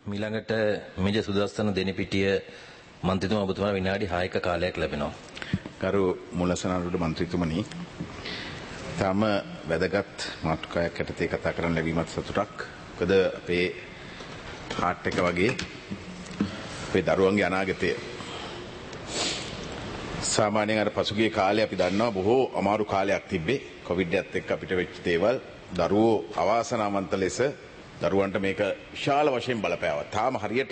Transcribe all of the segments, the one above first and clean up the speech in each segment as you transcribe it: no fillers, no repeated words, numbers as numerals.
මීළඟට මෙජ සුදස්සන දෙනපිටිය මන්ත්‍රීතුමා ඔබතුමාට විනාඩි 6ක කාලයක් ලැබෙනවා. ගරු මුලසනාරුඩ මන්ත්‍රීතුමනි, තාම වැදගත් මාතෘකාවක් යටතේ කතා කරන්න ලැබීමත් සතුටක්. මොකද අපේ හાર્ට් එක වගේ අපේ දරුවන්ගේ අනාගතය සාමාන්‍යයෙන් අර පසුගිය කාලේ අපි දන්නවා බොහෝ අමාරු කාලයක් තිබ්බේ. කොවිඩ් එකත් එක්ක අපිට වෙච්ච දේවල් දරුවෝ අවාසනාවන්ත ලෙස දරුවන්ට මේක විශාල වශයෙන් බලපෑවා. තාම හරියට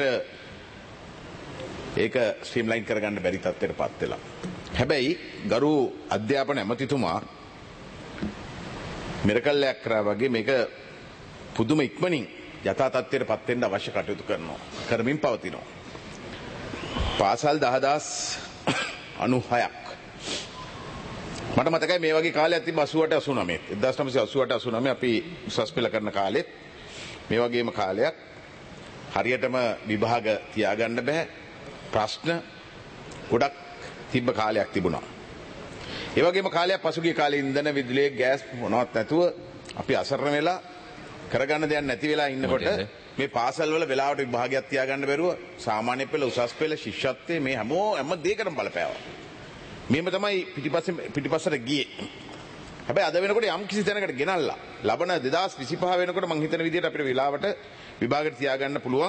ඒක ස්ට්‍රීම්ලයින් කරගන්න බැරි තත්ත්වයට පත් වෙලා. හැබැයි ගරු අධ්‍යාපන ඇමතිතුමා මිරකල්ලයක් කරා වගේ මේක පුදුම ඉක්මනින් යථා තත්ත්වයට පත් වෙන්න අවශ්‍ය කටයුතු කරමින් පවතිනවා. පාසල් 10096ක් මට මතකයි මේ වගේ කාලයක් තිබ්බ 88 89 1988 89 අපි උසස් පෙළ කරන කාලෙත් මේ වගේම කාලයක් හරියටම විභාග තියාගන්න බෑ. ප්‍රශ්න ගොඩක් තිබ්බ කාලයක් තිබුණා. ඒ වගේම කාලයක් පසුගිය කාලේ ඉන්ධන විදුලිය ගෑස් මොනවත් නැතුව අපි අසරණ වෙලා කරගන්න දෙයක් නැති වෙලා ඉන්නකොට මේ පාසල් වල වෙලාවට විභාගයක් තියාගන්න බැරුව සාමාන්‍ය පෙළ උසස් පෙළ ශිෂ්‍යත්වයේ මේ හැම දෙයකටම බලපෑවා. මේම තමයි පිටිපස්සට ගියේ. හැබැයි අද වෙනකොට යම් කිසි තැනකට ගෙනල්ලා ලබන 2025 වෙනකොට මං හිතන විදිහට අපිට වෙලාවට විභාගෙට තියාගන්න පුළුවන්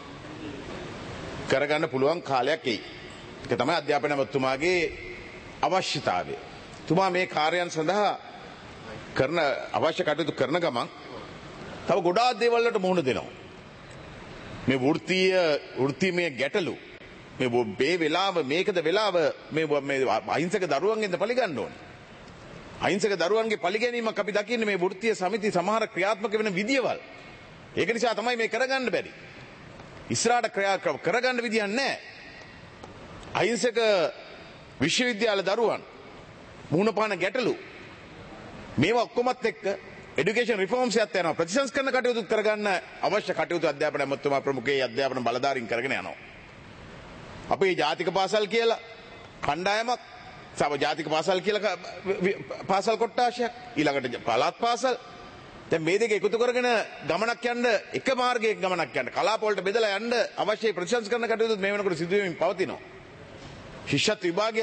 කරගන්න පුළුවන් කාලයක් එයි. ඒක තමයි අධ්‍යාපන ඇමතිතුමාගේ අවශ්‍යතාවය. තුමා මේ කාර්යයන් සඳහා කරන අවශ්‍ය කටයුතු කරන ගමන් තව ගොඩාක් දේවල් වලට මුහුණ දෙනවා. මේ වෘත්තීය ගැටලු මේ වෙලාව මේකද වෙලාව මේ අහිංසක දරුවන්ගෙන්ද පරිගන්න ඕනේ. අහිංසක දරුවන්ගේ පරිගැනීමක් අපි දකින්නේ මේ වෘත්තීය සමිති සමහර ක්‍රියාත්මක වෙන විදියවල්. ඒක නිසා තමයි මේ කරගන්න බැරි. ඉස්සරහට කරගන්න විදියක් නැහැ. අහිංසක විශ්වවිද්‍යාල දරුවන් මුහුණ පාන ගැටලු මේවා ඔක්කොමත් එක්ක එඩියුකේෂන් රිෆෝම්ස් එකත් යනවා. ප්‍රතිසංස්කරණ කටයුතු කරගන්න අවශ්‍ය කටයුතු අධ්‍යාපන ඇමතිතුමා ප්‍රමුඛයේ අධ්‍යාපන බලධාරීන් කරගෙන යනවා. අපේ ජාතික පාසල් කියලා කණ්ඩායමක් ජාතික පාසල් කියලා පාසල් කොට්ටාශයක් ඊළඟට පළාත් පාසල් දැන් මේ දෙක එකතු කරගෙන ගමනක් යන්න එක මාර්ගයක ගමනක් යන්න කලාප වලට බෙදලා යන්න අවශ්‍ය ප්‍රතිසංස්කරණ කටයුතු මේ වෙනකොට සිදු වෙමින් පවතිනවා. ශිෂ්‍යත්ව විභාගය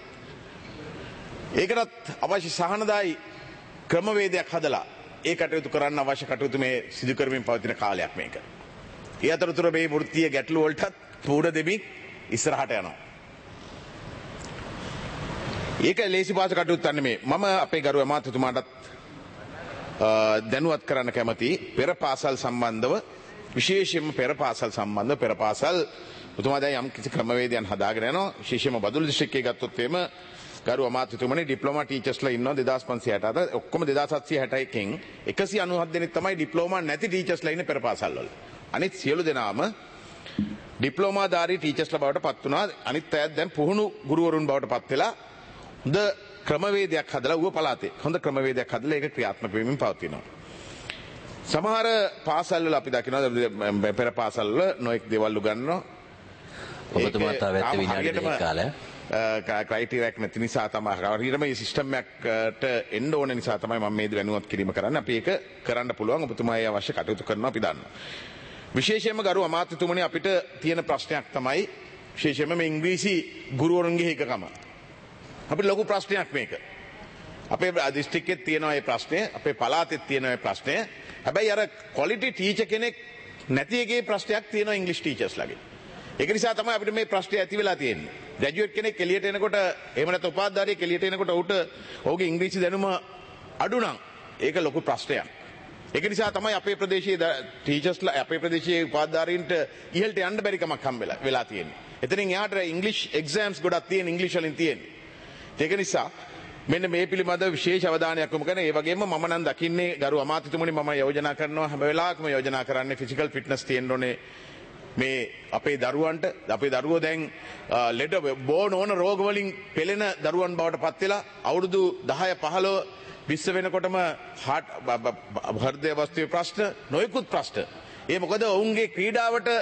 ඒකටත් අවශ්‍ය සහනදායි ක්‍රමවේදයක් හදලා ඒ කටයුතු කරන්න අවශ්‍ය කටයුතු මේ සිදු කරමින් පවතින කාලයක් මේක. ඒ අතරතුර මේ වෘත්තීය ගැටලු වලටත් පූර්ණ දෙමින් ඉස්සරහට යනවා. ඒක ලේසි පාස කටයුත්තක් නෙමෙයි. මම අපේ ගරු අමාත්‍යතුමාටත් දැනුවත් කරන්න කැමති පෙර පාසල් සම්බන්ධව විශේෂයෙන්ම පෙර පාසල් සම්බන්ධව පෙර පාසල් උතුමා දැන් යම් කිසි ක්‍රමවේදයන් හදාගෙන යනවා. විශේෂයෙන්ම බදුල්ල දිස්ත්‍රික්කයේ ගත්තොත් එimhe ගරු අමාත්‍යතුමනි ඩිප්ලෝමා ටීචර්ස්ලා ඉන්නවා 2567 ඔක්කොම 2761කින් 197 දෙනෙක් තමයි ඩිප්ලෝමා නැති ටීචර්ස්ලා ඉන්නේ පෙර පාසල් වල. අනිත් සියලු දෙනාම ඩිප්ලෝමාධාරී ටීචර්ස්ලා බවට පත් වුණා. අනිත් අයත් දැන් පුහුණු ගුරුවරුන් බවට පත් වෙලා හොඳ ක්‍රමවේදයක් හදලා ඌව පළාතේ හොඳ ක්‍රමවේදයක් හදලා ඒක ක්‍රියාත්මක වෙමින් පවතිනවා. සමහර පාසල් වල අපි දකිනවා පෙර පාසල් වල නොඑක් දේවල් උගන්වනවා. ඔබතුමා තව ඇත්ත විනාඩි 2ක කාලය. ක්‍රයිටීරියක් නැති නිසා තමයි හරියටම මේ සිස්ටම් එකකට එන්න ඕන නිසා තමයි මම මේ දැනුවත් කිරීම කරන්නේ. අපි ඒක කරන්න පුළුවන්. ඔබතුමා ඒ අවශ්‍ය කටයුතු කරනවා අපි දන්නවා. විශේෂයෙන්ම ගරු අමාත්‍යතුමනි අපිට තියෙන ප්‍රශ්නයක් තමයි විශේෂයෙන්ම මේ ඉංග්‍රීසි ගුරුවරුන්ගේ හිකකම. අපිට ලොකු ප්‍රශ්නයක් මේක. අපේ දිස්ත්‍රික්කෙත් තියෙනවා මේ ප්‍රශ්නය, අපේ පළාතෙත් තියෙනවා මේ ප්‍රශ්නය. හැබැයි අර ක්වොලිටි ටීචර් කෙනෙක් නැති එකේ ප්‍රශ්නයක් තියෙනවා ඉංග්‍රීසි ටීචර්ස්ලාගේ. ඒක නිසා තමයි අපිට මේ ප්‍රශ්නේ ඇති වෙලා තියෙන්නේ. ග්‍රැජුවේට් කෙනෙක් එළියට එනකොට එහෙම නැත්නම් උපාධිධාරියෙක් එළියට එනකොට ඔහුගේ ඉංග්‍රීසි දැනුම අඩු නම් ඒක ලොකු ප්‍රශ්නයක්. ඒක නිසා තමයි අපේ ප්‍රදේශයේ ටීචර්ස්ලා අපේ ප්‍රදේශයේ උපාධිධාරීන්ට ඉහළට යන්න බැරි කමක් හම්බෙලා වෙලා තියෙන්නේ. එතනින් එහාට ඉංග්‍රීසි එක්සෑම්ස් ගොඩක් තියෙන ඉංග්‍රීසි වලින් තියෙන්නේ. ඒක නිසා මෙන්න මේ පිළිබඳව විශේෂ අවධානයක් යොමු කරන ඒ වගේම මම නම් දකින්නේ ගරු අමාත්‍යතුමනි මම යෝජනා කරනවා හැම වෙලාවකම යෝජනා කරන්නේ ෆිසිකල් ෆිට්නස් තියෙන්න ඕනේ මේ අපේ දරුවන්ට. අපේ දරුවෝ දැන් ලෙඩ බෝන ඕන රෝග වලින් පෙළෙන දරුවන් බවට පත් වෙලා අවුරුදු 10 15 20 වෙනකොටම හෘදය වස්තුවේ ප්‍රශ්න නොයෙකුත් ප්‍රශ්න. ඒ මොකද ඔවුන්ගේ ක්‍රීඩාවට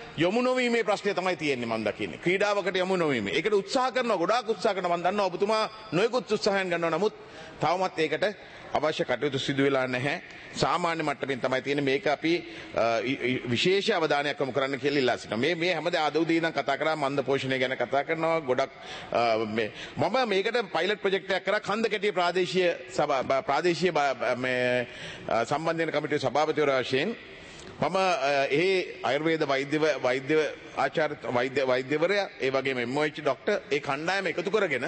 යොමු නොවීමේ ප්‍රශ්නය තමයි තියෙන්නේ මම දකින්නේ. ක්‍රීඩාවකට යොමු නොවීම. ඒකට උත්සාහ කරනවා ගොඩාක් උත්සාහ කරනවා මම දන්නවා ඔබතුමා නොයෙකුත් උත්සාහයන් ගන්නවා. නමුත් තවමත් ඒකට අවශ්‍ය කටයුතු සිදු වෙලා නැහැ. සාමාන්‍ය මට්ටමින් තමයි තියෙන්නේ. මේක අපි විශේෂ අවධානයක් යොමු කරන්න කියලා ඉල්ලා සිටිනවා. මේ හැමදාම අද උදේ ඉඳන් කතා කරා මන්ද පෝෂණය ගැන කතා කරනවා. ගොඩක් මම මේකට පයිලට් ප්‍රොජෙක්ට් එකක් කරා කන්දකැටිය ප්‍රාදේශීය සම්බන්ධන කමිටුවේ සභාපතිවරයා වශයෙන් මම ආයුර්වේද වෛද්‍ය ආචාර්ය වෛද්‍යවරයා ඒ වගේම MOH ડોක්ටර් ඒ කණ්ඩායම එකතු කරගෙන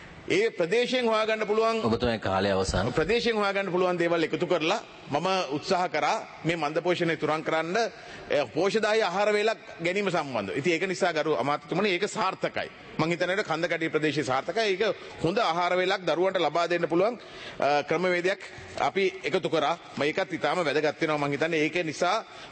ඒ ප්‍රදේශයෙන් හොයාගන්න පුළුවන් ඔබතුමාගේ කාලය අවසන්. ප්‍රදේශයෙන් හොයාගන්න පුළුවන් දේවල් එකතු කරලා මම උත්සාහ කරා මේ මන්ද පෝෂණය තුරන් කරන්න පෝෂදායී ආහාර වේලක් ගැනීම සම්බන්ධව. ඉතින් ඒක නිසා ගරු අමාත්‍යතුමනි ඒක සාර්ථකයි. මම හිතන්නේ කන්දකැටි ප්‍රදේශයේ සාර්ථකයි. ඒක හොඳ ආහාර වේලක් දරුවන්ට ලබා දෙන්න පුළුවන් ක්‍රමවේදයක් අපි එකතු කරා. මේකත් ඉතාම වැදගත් වෙනවා මම හිතන්නේ. ඒක නිසා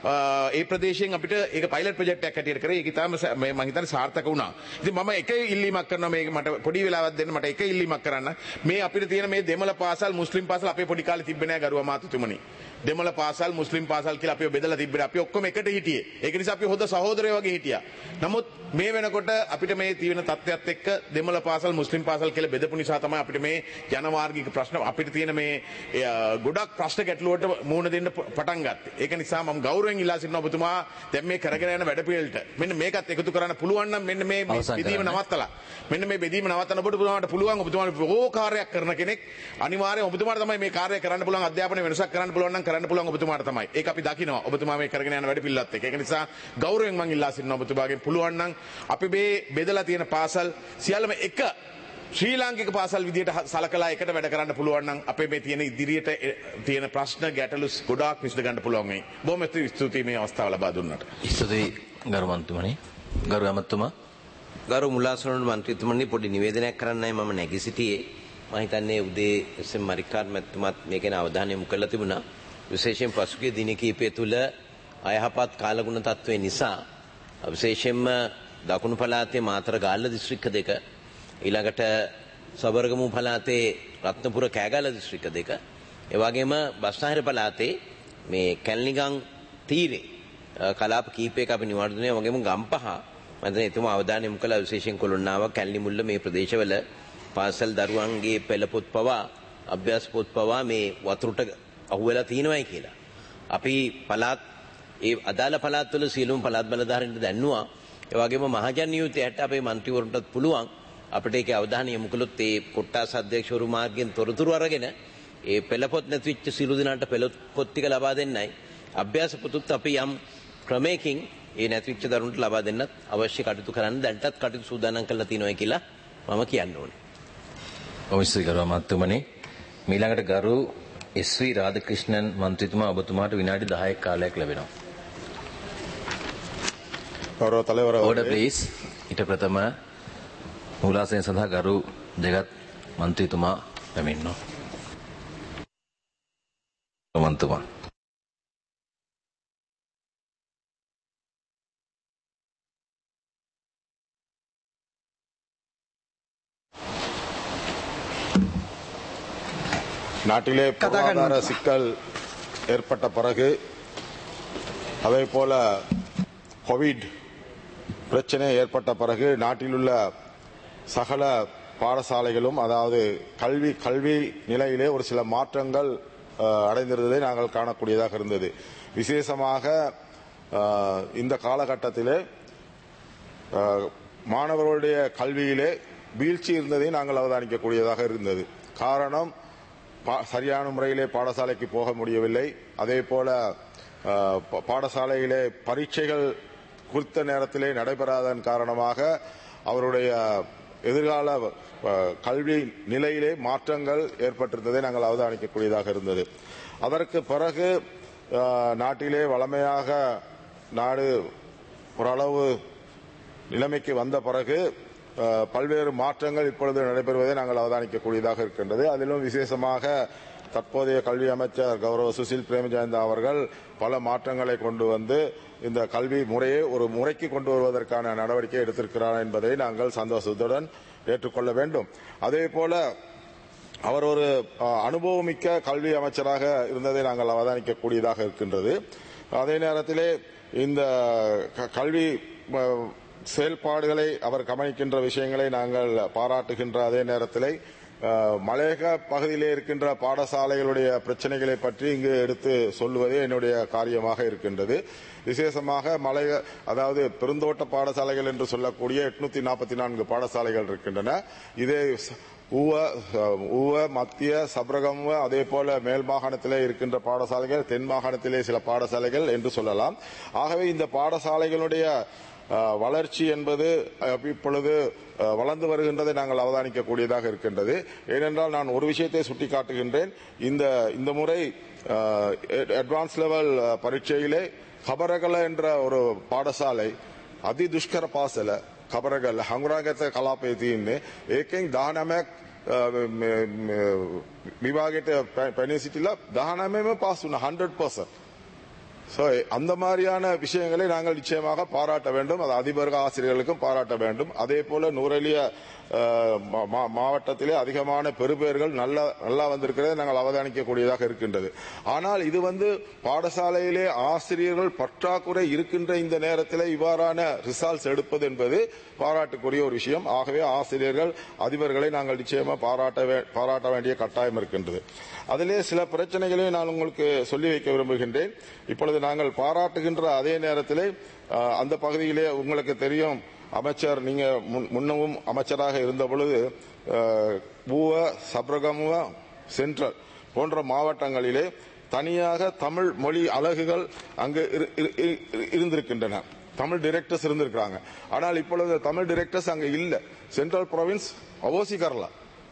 ඒ ප්‍රදේශයෙන් අපිට ඒක පයිලට් ප්‍රොජෙක්ට් එකක් හැටියට කරේ. ඒක ඉතාම මම හිතන්නේ සාර්ථක වුණා. ඉතින් මම එක ඉල්ලීමක් කරනවා මේක මට පොඩි වෙලාවක් දෙන්න මට එක ඉල්ලීමක් කරන්න. මේ අපිට තියෙන මේ දෙමළ පාසල් මුස්ලිම් පාසල් අපේ පොඩි කාලේ තිබ්බේ නෑ ගරු අමාත්‍යතුමනි. දෙමළ පාසල් මුස්ලිම් පාසල් කියලා අපිව බෙදලා තිබ්බේ. අපි ඔක්කොම එකට හිටියේ. ඒක නිසා අපි හොඳ සහෝදරයෝ වගේ හිටියා. නමුත් මේ වෙනකොට අපිට මේ තියෙන තත්ත්වයක් එක්ක දෙමළ පාසල් මුස්ලිම් පාසල් කියලා බෙදපු නිසා තමයි අපිට මේ ජනමාර්ගික ප්‍රශ්න අපිට තියෙන මේ ගොඩක් ප්‍රශ්න ගැටලුවට මුහුණ දෙන්න පටන් ගත්තේ. ඒක නිසා මම ගෞරවයෙන් ඉල්ලා සිටිනවා ඔබතුමා දැන් මේ කරගෙන යන වැඩපිළිවෙලට මෙන්න මේකත් එකතු කරන්න පුළුවන් නම් මෙන්න මේ බෙදීම නවත්තලා මෙන්න මේ බෙදීම නවත්තන්න ඔබතුමාට පුළුවන්. ඔබතුමාට බොහෝ කාර්යයක් කරන කෙනෙක් අනිවාර්යයෙන් ඔබතුමාට තමයි මේ කාර්යය කරන්න පුළුවන්. අධ්‍යාපනයේ වෙනසක් කරන්න පුළුවන් නම් කරන්න පුළුවන් ඔබතුමාට තමයි. ඒක අපි දකිනවා ඔබතුමා මේ කරගෙන යන වැඩපිළිවෙලත් එක්ක. ඒක නිසා ගෞරවයෙන් මම ඉල්ලා සිටිනවා ඔබතුමාගෙන් පුළුවන් නම් අපි මේ බෙදලා තියෙන පාසල් සියල්ලම එක ශ්‍රී ලාංකික පාසල් විදියට සලකලා එකට වැඩ කරන්න පුළුවන් නම් අපේ මේ තියෙන ඉදිරියට තියෙන ප්‍රශ්න ගැටලු ගොඩාක් විසඳ ගන්න පුළුවන් වෙයි. බොහොම ස්තුතියි මේ අවස්ථාව ලබා දුන්නට. ස්තුතියි ගරු මන්ත්‍රීතුමනි. ගරු අමාත්‍යතුමා. ගරු මුලාසනෝන් මන්ත්‍රීතුමනි පොඩි නිවේදනයක් කරන්නයි මම නැගී සිටියේ. මම හිතන්නේ උදේ එස්.එම්. මරිකාර් මැතිතුමාත් මේක ගැන අවධානය යොමු කරලා තිබුණා. විශේෂයෙන් පසුගිය දින කිහිපය තුළ අයහපත් කාලගුණ තත්ත්වය නිසා විශේෂයෙන්ම දකුණු පළාතේ මාතර ගාල්ල දිස්ත්‍රික්ක දෙක ඊළඟට සබරගමු පළාතේ රත්නපුර කෑගල්ල දිස්ත්‍රික්ක දෙක ඒ වගේම බස්නාහිර පළාතේ මේ කැලණිගම් තීරේ කලාප කීපයක අපි නිවාඩුනේ වගේම ගම්පහ මම දැන් එතුමා අවධානය යොමු කළා විශේෂයෙන් කොළොන්නාව කැලණි මුල්ල මේ ප්‍රදේශවල පාසල් දරුවන්ගේ පෙළ පොත් පවා අභ්‍යාස පොත් පවා මේ වතුරට අහුවෙලා තියෙනවායි කියලා. අපි පළාත් ඒ අදාළ පළාත්වල සියලුම පළාත් බලධාරීන්ට දැන්නුවා. ඒ වගේම මහජන නියුතයට අපේ മന്ത്രിවරුන්ටත් පුළුවන් අපිට ඒකේ අවධානය යොමු කළොත් ඒ කොට්ටාස අධ්‍යක්ෂවරු මාර්ගයෙන් තොරතුරු අරගෙන ඒ පෙළපොත් නැති වෙච්ච සිළු දිනාට පෙළපොත් ටික ලබා දෙන්නයි අභ්‍යාස පොතුත් අපි යම් ක්‍රමයකින් ඒ නැති වෙච්ච දරුවන්ට ලබා දෙන්නත් අවශ්‍ය කටයුතු කරන්න දැන්ටත් කටයුතු සූදානම් කරලා තියෙනවා කියලා මම කියන්න ඕනේ. ඔව්සි ගරු අමාත්‍යතුමනි. ඊළඟට ගරු එස්.වී. රාධකෘෂ්ණන් මන්ත්‍රීතුමා ඔබතුමාට විනාඩි 10ක කාලයක් ලැබෙනවා. ගෞරව தலைவர் order please. ඊට ප්‍රථම මූලාසනය සඳහා ගරු ජගත් මන්ත්‍රීතුමා පැමිණෙනවා. මන්ත්‍රීතුමා. நாட்டிலே பொருளாதார சிக்கல் ஏற்பட்ட பிறகு அதே போல கோவிட் பிரச்சனை ஏற்பட்ட பிறகு நாட்டில் உள்ள சகல பாடசாலைகளும் அதாவது கல்வி நிலையிலே ஒரு சில மாற்றங்கள் அடைந்திருந்ததை நாங்கள் காணக்கூடியதாக இருந்தது. விசேஷமாக இந்த காலகட்டத்திலே மாணவர்களுடைய கல்வியிலே வீழ்ச்சி இருந்ததை நாங்கள் அவதானிக்கக்கூடியதாக இருந்தது. காரணம் சரியான முறையிலே பாடசாலைக்கு போக முடியவில்லை. அதே போல பாடசாலையிலே பரீட்சைகள் குறித்த நேரத்திலே நடைபெறாதன் காரணமாக அவருடைய எதிர்கால கல்வி நிலையிலே மாற்றங்கள் ஏற்பட்டிருந்ததை நாங்கள் அவதானிக்கக்கூடியதாக இருந்தது. அதற்கு பிறகு நாட்டிலே வளமையாக நாடு ஓரளவு நிலைமைக்கு வந்த பிறகு பல்வேறு மாற்றங்கள் இப்பொழுது நடைபெறுவதை நாங்கள் அவதானிக்கக்கூடியதாக இருக்கின்றது. அதிலும் விசேஷமாக தற்போதைய கல்வி அமைச்சர் கௌரவ சுசில் பிரேமஜயந்தா அவர்கள் பல மாற்றங்களை கொண்டு வந்து இந்த கல்வி முறையை ஒரு முறைக்கு கொண்டு வருவதற்கான நடவடிக்கை எடுத்திருக்கிறார் என்பதை நாங்கள் சந்தோஷத்துடன் ஏற்றுக்கொள்ள வேண்டும். அதே போல அவர் ஒரு அனுபவமிக்க கல்வி அமைச்சராக இருந்ததை நாங்கள் அவதானிக்கக்கூடியதாக இருக்கின்றது. அதே நேரத்திலே இந்த கல்வி செயல்பாடுகளை அவர் கவனிக்கின்ற விஷயங்களை நாங்கள் பாராட்டுகின்ற அதே நேரத்திலே மலையக பகுதியிலே இருக்கின்ற பாடசாலைகளுடைய பிரச்சனைகளை பற்றி இங்கு எடுத்து சொல்லுவதே என்னுடைய காரியமாக இருக்கின்றது. விசேஷமாக அதாவது பெருந்தோட்ட பாடசாலைகள் என்று சொல்லக்கூடிய 844 பாடசாலைகள் இருக்கின்றன. இதே ஊவ மத்திய சப்ரகமுவ அதே போல மேல் மாகாணத்திலே இருக்கின்ற பாடசாலைகள், தென் மாகாணத்திலே சில பாடசாலைகள் என்று சொல்லலாம். ஆகவே இந்த பாடசாலைகளுடைய வளர்ச்சி என்பது இப்பொழுது வளர்ந்து வருகின்றதை நாங்கள் அவதானிக்கக்கூடியதாக இருக்கின்றது. ஏனென்றால் நான் ஒரு விஷயத்தை சுட்டிக்காட்டுகின்றேன். இந்த முறை அட்வான்ஸ் லெவல் பரீட்சையிலே கபரகல என்ற ஒரு பாடசாலை அதி துஷ்கர பாசல கபரகல හඟුරාගත කලාපයේ තියෙන්නේ ඒකෙන් 19ක් විභාගයට පැනී සිටිලා 19ම පාස් වුණා 100%. அந்த மாதிரியான விஷயங்களை நாங்கள் நிச்சயமாக பாராட்ட வேண்டும். அது அதிபர்கள் ஆசிரியர்களுக்கும் பாராட்ட வேண்டும். அதே போல நூரெலிய மாவட்டத்திலே அதிகமான பெறுபேறுகள் நல்லா வந்திருக்கிறதை நாங்கள் அவதானிக்கக்கூடியதாக இருக்கின்றது. ஆனால் இது பாடசாலையிலே ஆசிரியர்கள் பற்றாக்குறை இருக்கின்ற இந்த நேரத்தில் இவ்வாறான ரிசல்ட்ஸ் எடுப்பது என்பது பாராட்டுக்குரிய ஒரு விஷயம். ஆகவே ஆசிரியர்கள் அதிபர்களை நாங்கள் நிச்சயமாக பாராட்ட வேண்டிய கட்டாயம் இருக்கின்றது. அதிலே சில பிரச்சனைகளை நான் உங்களுக்கு சொல்லி வைக்க விரும்புகின்றேன். இப்பொழுது நாங்கள் பாராட்டுகின்ற அதே நேரத்திலே அந்த பகுதியிலே உங்களுக்கு தெரியும், அமைச்சர் நீங்க முன்னவும் அமைச்சராக இருந்த பொழுது ஊவ சப்ரகமுவ சென்ட்ரல் போன்ற மாவட்டங்களிலே தனியாக தமிழ் மொழி அலகுகள் அங்கு இருந்திருக்கின்றன. தமிழ் டைரக்டர்ஸ் இருந்திருக்கிறாங்க. ஆனால் இப்பொழுது தமிழ் டைரக்டர்ஸ் அங்கு இல்ல. சென்ட்ரல் ப்ரொவின்ஸ் අවෝසි කරලා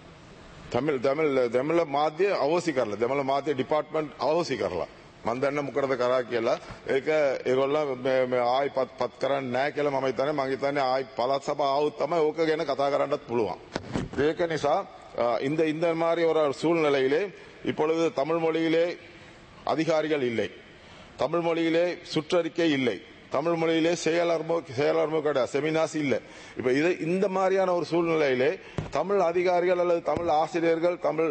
දෙමළ මාධ්‍ය අවෝසි කරලා දෙමළ මාධ්‍ය ඩිපාර්ට්මන්ට් අවෝසි කරලා මම දන්න මොකටද කරා කියලා ඒක ඒගොල්ලෝ ආයි පත් කරන්නේ නැහැ කියලා මම හිතන්නේ. මම හිතන්නේ ආයි පළාත් සභාව ආවොත් තමයි ඕක ගැන කතා කරන්නත් පුළුවන්. ඒක නිසා இந்த மாதிரி ஒரு சூழ்நிலையிலே இப்பொழுது தமிழ் மொழியிலே அதிகாரிகள் இல்லை, தமிழ் மொழியிலே சுற்றறிக்கை இல்லை, தமிழ் மொழியிலே செயலர்மோ கிடையாது, செமினார்ஸ் இல்லை. இப்ப இந்த மாதிரியான ஒரு சூழ்நிலையிலே தமிழ் அதிகாரிகள் அல்லது தமிழ் ஆசிரியர்கள், தமிழ்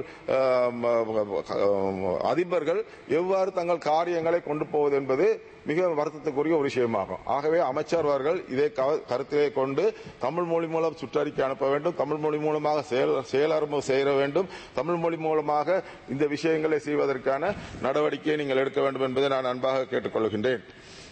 அதிபர்கள் எவ்வாறு தங்கள் காரியங்களை கொண்டு போவது என்பது மிக வருத்தத்துக்குரிய ஒரு விஷயமாகும். ஆகவே அமைச்சர் அவர்கள் இதை கருத்திலே கொண்டு தமிழ் மொழி மூலம் சுற்றறிக்கை அனுப்ப வேண்டும், தமிழ் மொழி மூலமாக செயலர்மோ செய்ய வேண்டும், தமிழ் மொழி மூலமாக இந்த விஷயங்களை செய்வதற்கான நடவடிக்கையை நீங்கள் எடுக்க வேண்டும் என்பதை நான் அன்பாக கேட்டுக்கொள்கின்றேன்.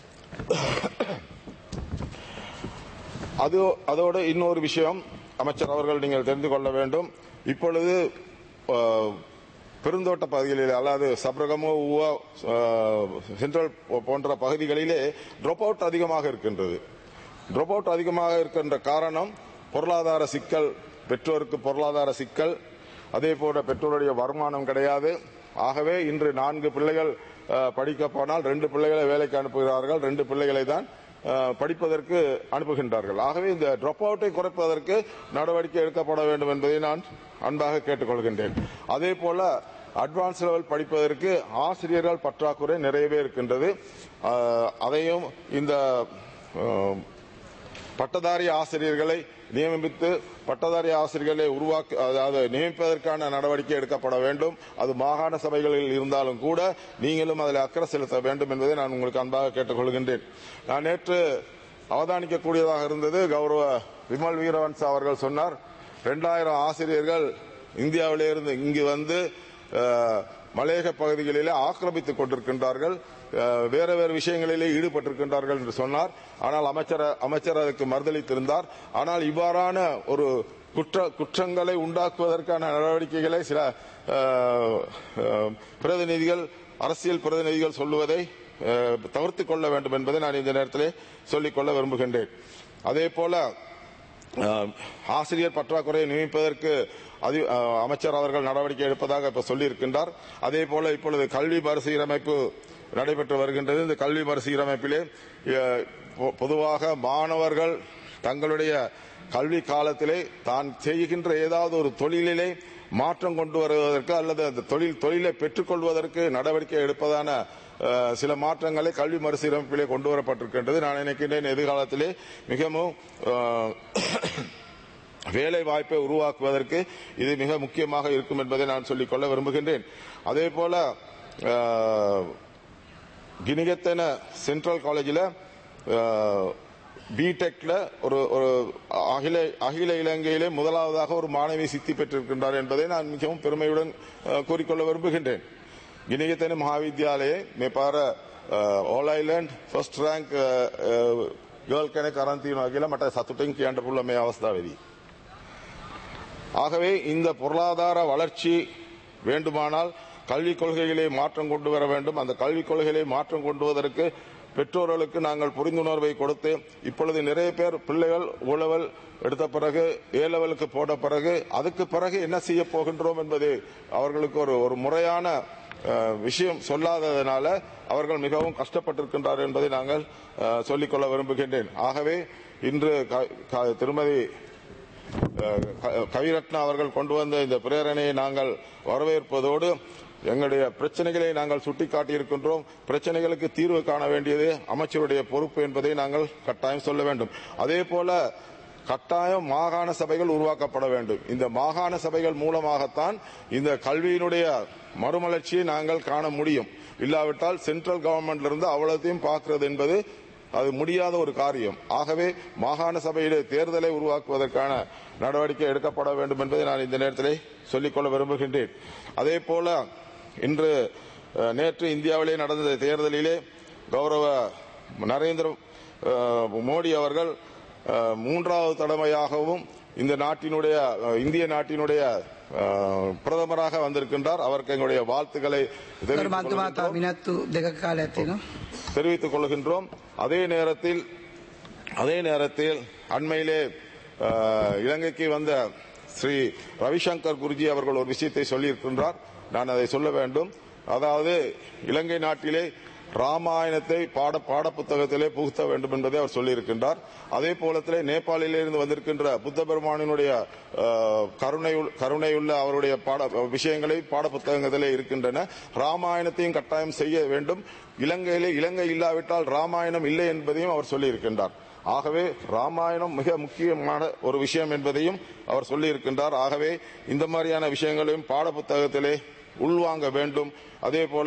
அதோடு இன்னொரு விஷயம் அமைச்சர் அவர்கள் நீங்கள் தெரிந்து கொள்ள வேண்டும். இப்பொழுது பெருந்தோட்ட பகுதிகளில் அதாவது சப்ரகமோ ஊவா சென்ட்ரல் போன்ற பகுதிகளிலே ட்ராப் அவுட் அதிகமாக இருக்கின்றது. ட்ராப் அவுட் அதிகமாக இருக்கின்ற காரணம் பொருளாதார சிக்கல், பெற்றோருக்கு பொருளாதார சிக்கல், அதே போல பெற்றோருடைய வருமானம் கிடையாது. ஆகவே இன்று 4 பிள்ளைகள் படிக்க போனால் 2 பிள்ளைகளை வேலைக்கு அனுப்புகிறார்கள், 2 பிள்ளைகளை தான் படிப்பதற்கு அனுப்புகின்றார்கள். ஆகவே இந்த ட்ராப் அவுட்டை குறைப்பதற்கு நடவடிக்கை எடுக்கப்பட வேண்டும் என்பதை நான் அன்பாக கேட்டுக்கொள்கின்றேன். அதே போல அட்வான்ஸ் லெவல் படிப்பதற்கு ஆசிரியர்கள் பற்றாக்குறை நிறையவே இருக்கின்றது. அதையும் இந்த பட்டதாரி ஆசிரியர்களை நியமித்து பட்டதாரி ஆசிரியர்களை அதாவது நியமிப்பதற்கான நடவடிக்கை எடுக்கப்பட வேண்டும். அது மாகாண சபைகளில் இருந்தாலும் கூட நீங்களும் அதில் அக்கறை செலுத்த வேண்டும் என்பதை நான் உங்களுக்கு அன்பாக கேட்டுக்கொள்கின்றேன். நான் நேற்று அவதானிக்கக்கூடியதாக இருந்தது, கௌரவ விமல் வீரவன்ச அவர்கள் சொன்னார், 2000 ஆசிரியர்கள் இந்தியாவிலே இருந்து இங்கு வந்து மலையக பகுதிகளிலே ஆக்கிரமித்துக் கொண்டிருக்கின்றார்கள், வேறு வேறு விஷயங்களிலே ஈடுபட்டிருக்கின்றார்கள் என்று சொன்னார். ஆனால் அமைச்சர் அதுக்கு மறுதளித்திருந்தார். ஆனால் இவ்வாறான ஒரு குற்றங்களை உண்டாக்குவதற்கான நடவடிக்கைகளை சில பிரதிநிதிகள், அரசியல் பிரதிநிதிகள் சொல்லுவதை தவிர்த்துக் கொள்ள வேண்டும் என்பதை நான் இந்த நேரத்திலே சொல்லிக்கொள்ள விரும்புகின்றேன். அதே போல ஆசிரியர் பற்றாக்குறையை நியமிப்பதற்கு அமைச்சர் அவர்கள் நடவடிக்கை எடுப்பதாக இப்ப சொல்லியிருக்கின்றார். அதே போல இப்பொழுது கல்வி மறுசீரமைப்பு நடைபெற்று வருகின்றது. இந்த கல்வி மறுசீரமைப்பிலே பொதுவாக மாணவர்கள் தங்களுடைய கல்வி காலத்திலே தான் செய்கின்ற ஏதாவது ஒரு தொழிலிலே மாற்றம் கொண்டு வருவதற்கு அல்லது அந்த தொழிலை பெற்றுக்கொள்வதற்கு நடவடிக்கை எடுப்பதான சில மாற்றங்களை கல்வி மறுசீரமைப்பிலே கொண்டு வரப்பட்டிருக்கின்றது. நான் நினைக்கின்றேன் எதிர்காலத்திலே மிகவும் வேலை வாய்ப்பை உருவாக்குவதற்கு இது மிக முக்கியமாக இருக்கும் என்பதை நான் சொல்லிக்கொள்ள விரும்புகின்றேன். அதே போல கினிகத்தன சென்ட்ரல் காலேஜில் பிடெக்ல ஒரு அகில இலங்கையிலே முதலாவதாக ஒரு மாணவி சித்தி பெற்றிருக்கின்றார் என்பதை நான் மிகவும் பெருமையுடன் கூறிக்கொள்ள விரும்புகின்றேன். கினிகத்தன மகாவித்யாலயே மேபார all island first rank girl කෙනෙක් අරන් තියෙනවා කියලා මට සතුටින් කියන්න පුළුවන් මේ අවස්ථාවේදී. ஆகவே இந்த பொருளாதார வளர்ச்சி வேண்டுமானால் கல்விக் கொள்கைகளை மாற்றம் கொண்டு வர வேண்டும். அந்த கல்விக் கொள்கைகளை மாற்றம் கொண்டு வருவதற்கு பெற்றோர்களுக்கு நாங்கள் புரிந்துணர்வை கொடுத்து இப்பொழுது நிறைய பேர் பிள்ளைகள் O level எடுத்த பிறகு A லெவலுக்கு போன பிறகு அதுக்கு பிறகு என்ன செய்ய போகின்றோம் என்பது அவர்களுக்கு ஒரு முறையான விஷயம் சொல்லாததனால அவர்கள் மிகவும் கஷ்டப்பட்டிருக்கின்றார்கள் என்பதை நாங்கள் சொல்லிக்கொள்ள விரும்புகின்றேன். ஆகவே இன்று திருமதி கவிரத்னா அவர்கள் கொண்டு வந்த இந்த பிரேரணையை நாங்கள் வரவேற்பதோடு எங்களுடைய பிரச்சனைகளை நாங்கள் சுட்டிக்காட்டியிருக்கின்றோம். பிரச்சனைகளுக்கு தீர்வு காண வேண்டியது அமைச்சருடைய பொறுப்பு என்பதை நாங்கள் கட்டாயம் சொல்ல வேண்டும். அதே போல கட்டாயம் மாகாண சபைகள் உருவாக்கப்பட வேண்டும். இந்த மாகாண சபைகள் மூலமாகத்தான் இந்த கல்வியினுடைய மறுமலர்ச்சியை நாங்கள் காண முடியும். இல்லாவிட்டால் சென்ட்ரல் கவர்மெண்ட்ல இருந்து அவ்வளத்தையும் பார்க்கிறது என்பது அது முடியாத ஒரு காரியம். ஆகவே மாகாண சபையிலே தேர்தலை உருவாக்குவதற்கான நடவடிக்கை எடுக்கப்பட வேண்டும் என்பதை நான் இந்த நேரத்திலே சொல்லிக்கொள்ள விரும்புகின்றேன். அதே போல நேற்று இந்தியாவிலே நடந்த தேர்தலிலே கௌரவ நரேந்திர மோடி அவர்கள் மூன்றாவது தடவையாகவும் இந்த நாட்டினுடைய இந்திய நாட்டினுடைய பிரதமராக வந்திருக்கின்றார். அவருக்கு எங்களுடைய வாழ்த்துக்களை தெரிவித்துக் கொள்கின்றோம். அதே நேரத்தில் அண்மையிலே இலங்கைக்கு வந்த ஸ்ரீ ரவிசங்கர் குருஜி அவர்கள் ஒரு விஷயத்தை சொல்லியிருக்கின்றார். நான் அதை சொல்ல வேண்டும். அதாவது இலங்கை நாட்டிலே ராமாயணத்தை பாட புத்தகத்திலே புகுத்த வேண்டும் என்பதை அவர் சொல்லியிருக்கின்றார். அதே போலத்திலே நேபாளிலிருந்து வந்திருக்கின்ற புத்த பெருமானினுடைய கருணையுள்ள அவருடைய விஷயங்களை பாட புத்தகத்திலே இருக்கின்றன. ராமாயணத்தையும் கட்டாயம் செய்ய வேண்டும். இலங்கை இல்லாவிட்டால் ராமாயணம் இல்லை என்பதையும் அவர் சொல்லியிருக்கின்றார். ஆகவே ராமாயணம் மிக முக்கியமான ஒரு விஷயம் என்பதையும் அவர் சொல்லியிருக்கின்றார். ஆகவே இந்த மாதிரியான விஷயங்களையும் பாட புத்தகத்திலே உள்வாங்க வேண்டும். அதே போல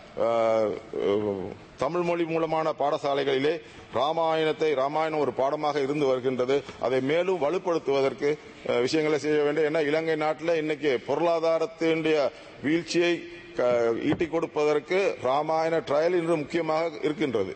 தமிழ் மொழி மூலமான பாடசாலைகளிலே ராமாயணம் ஒரு பாடமாக இருந்து வருகின்றது. அதை மேலும் வலுப்படுத்துவதற்கு விஷயங்களை செய்ய வேண்டும். ஏன்னா இலங்கை நாட்டில் இன்னைக்கு பொருளாதாரத்தினுடைய வீழ்ச்சியை ஈட்டிக் கொடுப்பதற்கு ராமாயண ட்ரையல் இன்று முக்கியமாக இருக்கின்றது.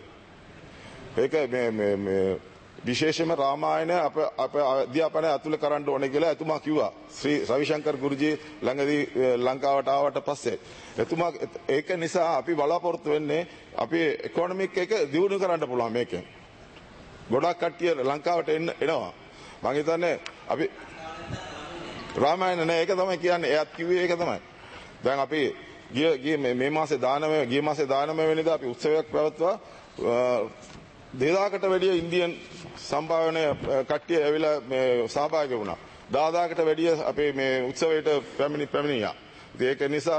විශේෂම රාමායන අප අධ්‍යාපනය අතුල කරන්න ඕනේ කියලා එතුමා කිව්වා. ශ්‍රී රවිශංකර් ගුරුජී ළඟදී ලංකාවට ආවට පස්සේ එතුමා ඒක නිසා අපි බලාපොරොත්තු වෙන්නේ අපි ඉකොනොමික් එක දියුණු කරන්න පුළුවන් මේකෙන්. ගොඩක් කට්ටිය ලංකාවට එනවා. මම හිතන්නේ අපි රාමායන නෑ ඒක තමයි කියන්නේ. එයාත් කිව්වේ ඒක තමයි. දැන් අපි ගිය මාසේ 19 වෙනිදා අපි උත්සවයක් පැවැත්වුවා. 2000කට වැඩිය ඉන්දියන් සම්භාවනය කට්ටිය ඇවිල්ලා සහභාගී වුණා. 10000කට වැඩිය අපේ මේ උත්සවයට පැමිණියා. ඒක නිසා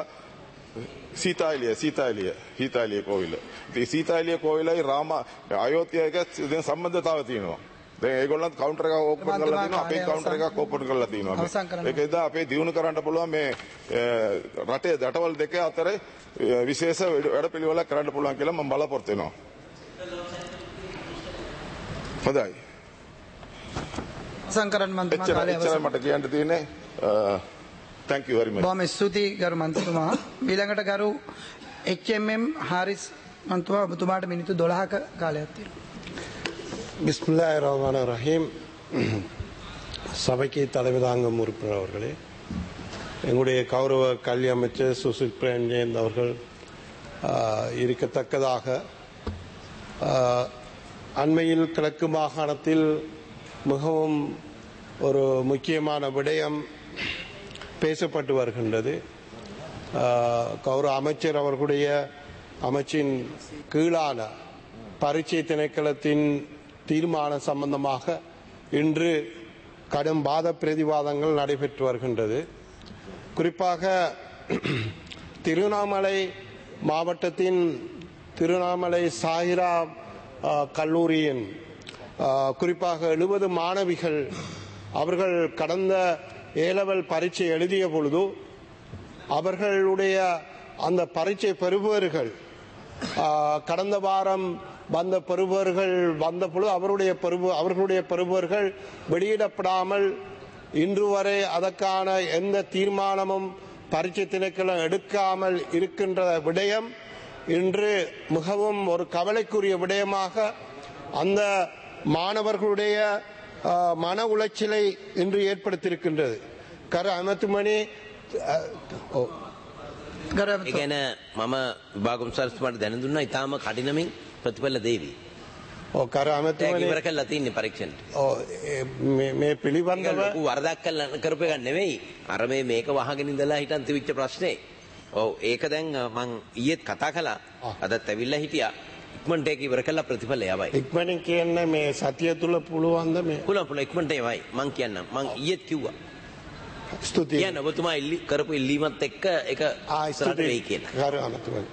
සීතාලිය කෝවිල. ඉතින් සීතාලිය කෝවිලයි අයෝධ්‍යාව එක සම්බන්ධතාව තියෙනවා. දැන් ඒගොල්ලන්ත් කවුන්ටර් එකක් ඕපන් කරලා තියෙනවා. අපේ කවුන්ටර් එකක් ඕපන් කරලා තියෙනවා. ඒක එදා අපේ දියුණු කරන්න පුළුවන් මේ රටවල් දෙක අතර විශේෂ වැඩපිළිවෙලක් කරන්න පුළුවන් කියලා මම බලාපොරොත්තු වෙනවා. හොඳයි. සංකරන් මන්ත්‍රී මට කියන්න තියෙන්නේ thank you very much. බොහොම ස්තුතියි ගරු මන්ත්‍රීතුමා. ඊළඟට ගරු HMM හාරිස් මන්ත්‍රීතුමා ඔබතුමාට මිනිත්තු 12ක කාලයක් තියෙනවා. பிஸ்மில்லாஹிர் ரஹ்மானிர் ரஹீம். சபைக்கு தலைமை தாங்கும் உறுப்பினர் அவர்களே, எங்களுடைய கௌரவ கல்வி அமைச்சர் சுசில் பிரேம்ஜெயந்த் அவர்கள் இருக்கத்தக்கதாக அண்மையில் கிழக்கு மாகாணத்தில் மிகவும் ஒரு முக்கியமான விடயம் பேசப்பட்டு வருகின்றது. கௌரவ அமைச்சர் அவர்களுடைய அமைச்சின் கீழான பரீட்சை திணைக்களத்தின் தீர்மானம் சம்பந்தமாக இன்று கடும் வாத பிரதிவாதங்கள் நடைபெற்று வருகின்றது. குறிப்பாக திருவண்ணாமலை மாவட்டத்தின் திருவண்ணாமலை சாஹிரா கல்லூரியின் குறிப்பாக 70 மாணவிகள் அவர்கள் கடந்த ஏலெவல் பரீட்சை எழுதிய பொழுது அவர்களுடைய அந்த பரீட்சை பெறுபவர்கள் கடந்த வாரம் வந்த பெறுபவர்கள் வந்த பொழுது அவர்களுடைய பெறுபவர்கள் வெளியிடப்படாமல் இன்று வரை அதற்கான எந்த தீர்மானமும் பரீட்சை திணைக்களம் எடுக்காமல் இருக்கின்ற விடயம் இன்று மிகவும் ஒரு கவலைக்குரிய விடயமாக அந்த மாணவர்களுடைய மன உளைச்சலை இன்று ஏற்படுத்தியிருக்கின்றது. கரு அமத்துமணி ගැන මම විභාග උපසම්පදායට දැන දුන්නා. ඊටාම කඩිනමින් ප්‍රතිඵල දෙවි. කරු අමතුමනි ඉවර කරලා තින්නේ පරීක්ෂණයට. මේ පිළිබඳව ලොකු වරදක් කරපු එක නෙවෙයි. අර මේක වහගෙන ඉඳලා හිටන් තිබිච්ච ප්‍රශ්නේ. ඔව් ඒක දැන් මං ඊයේත් කතා කළා. අදත් ඇවිල්ලා හිටියා. ඉක්මනට ඒක ඉවර කරලා ප්‍රතිඵල යවයි. ඉක්මනින් කියන්නේ මේ සතිය තුල පුළුවන්ද මේ? පුළුවන් ඉක්මනට යවයි. මං කියන්නම්. මං ඊයේත් කිව්වා. ස්තුතියි. කියන්න ඔබතුමා කරපු ඉල්ලීමත් එක්ක ඒක ඉස්සරහට වෙයි කියලා. කරු අමතුමනි.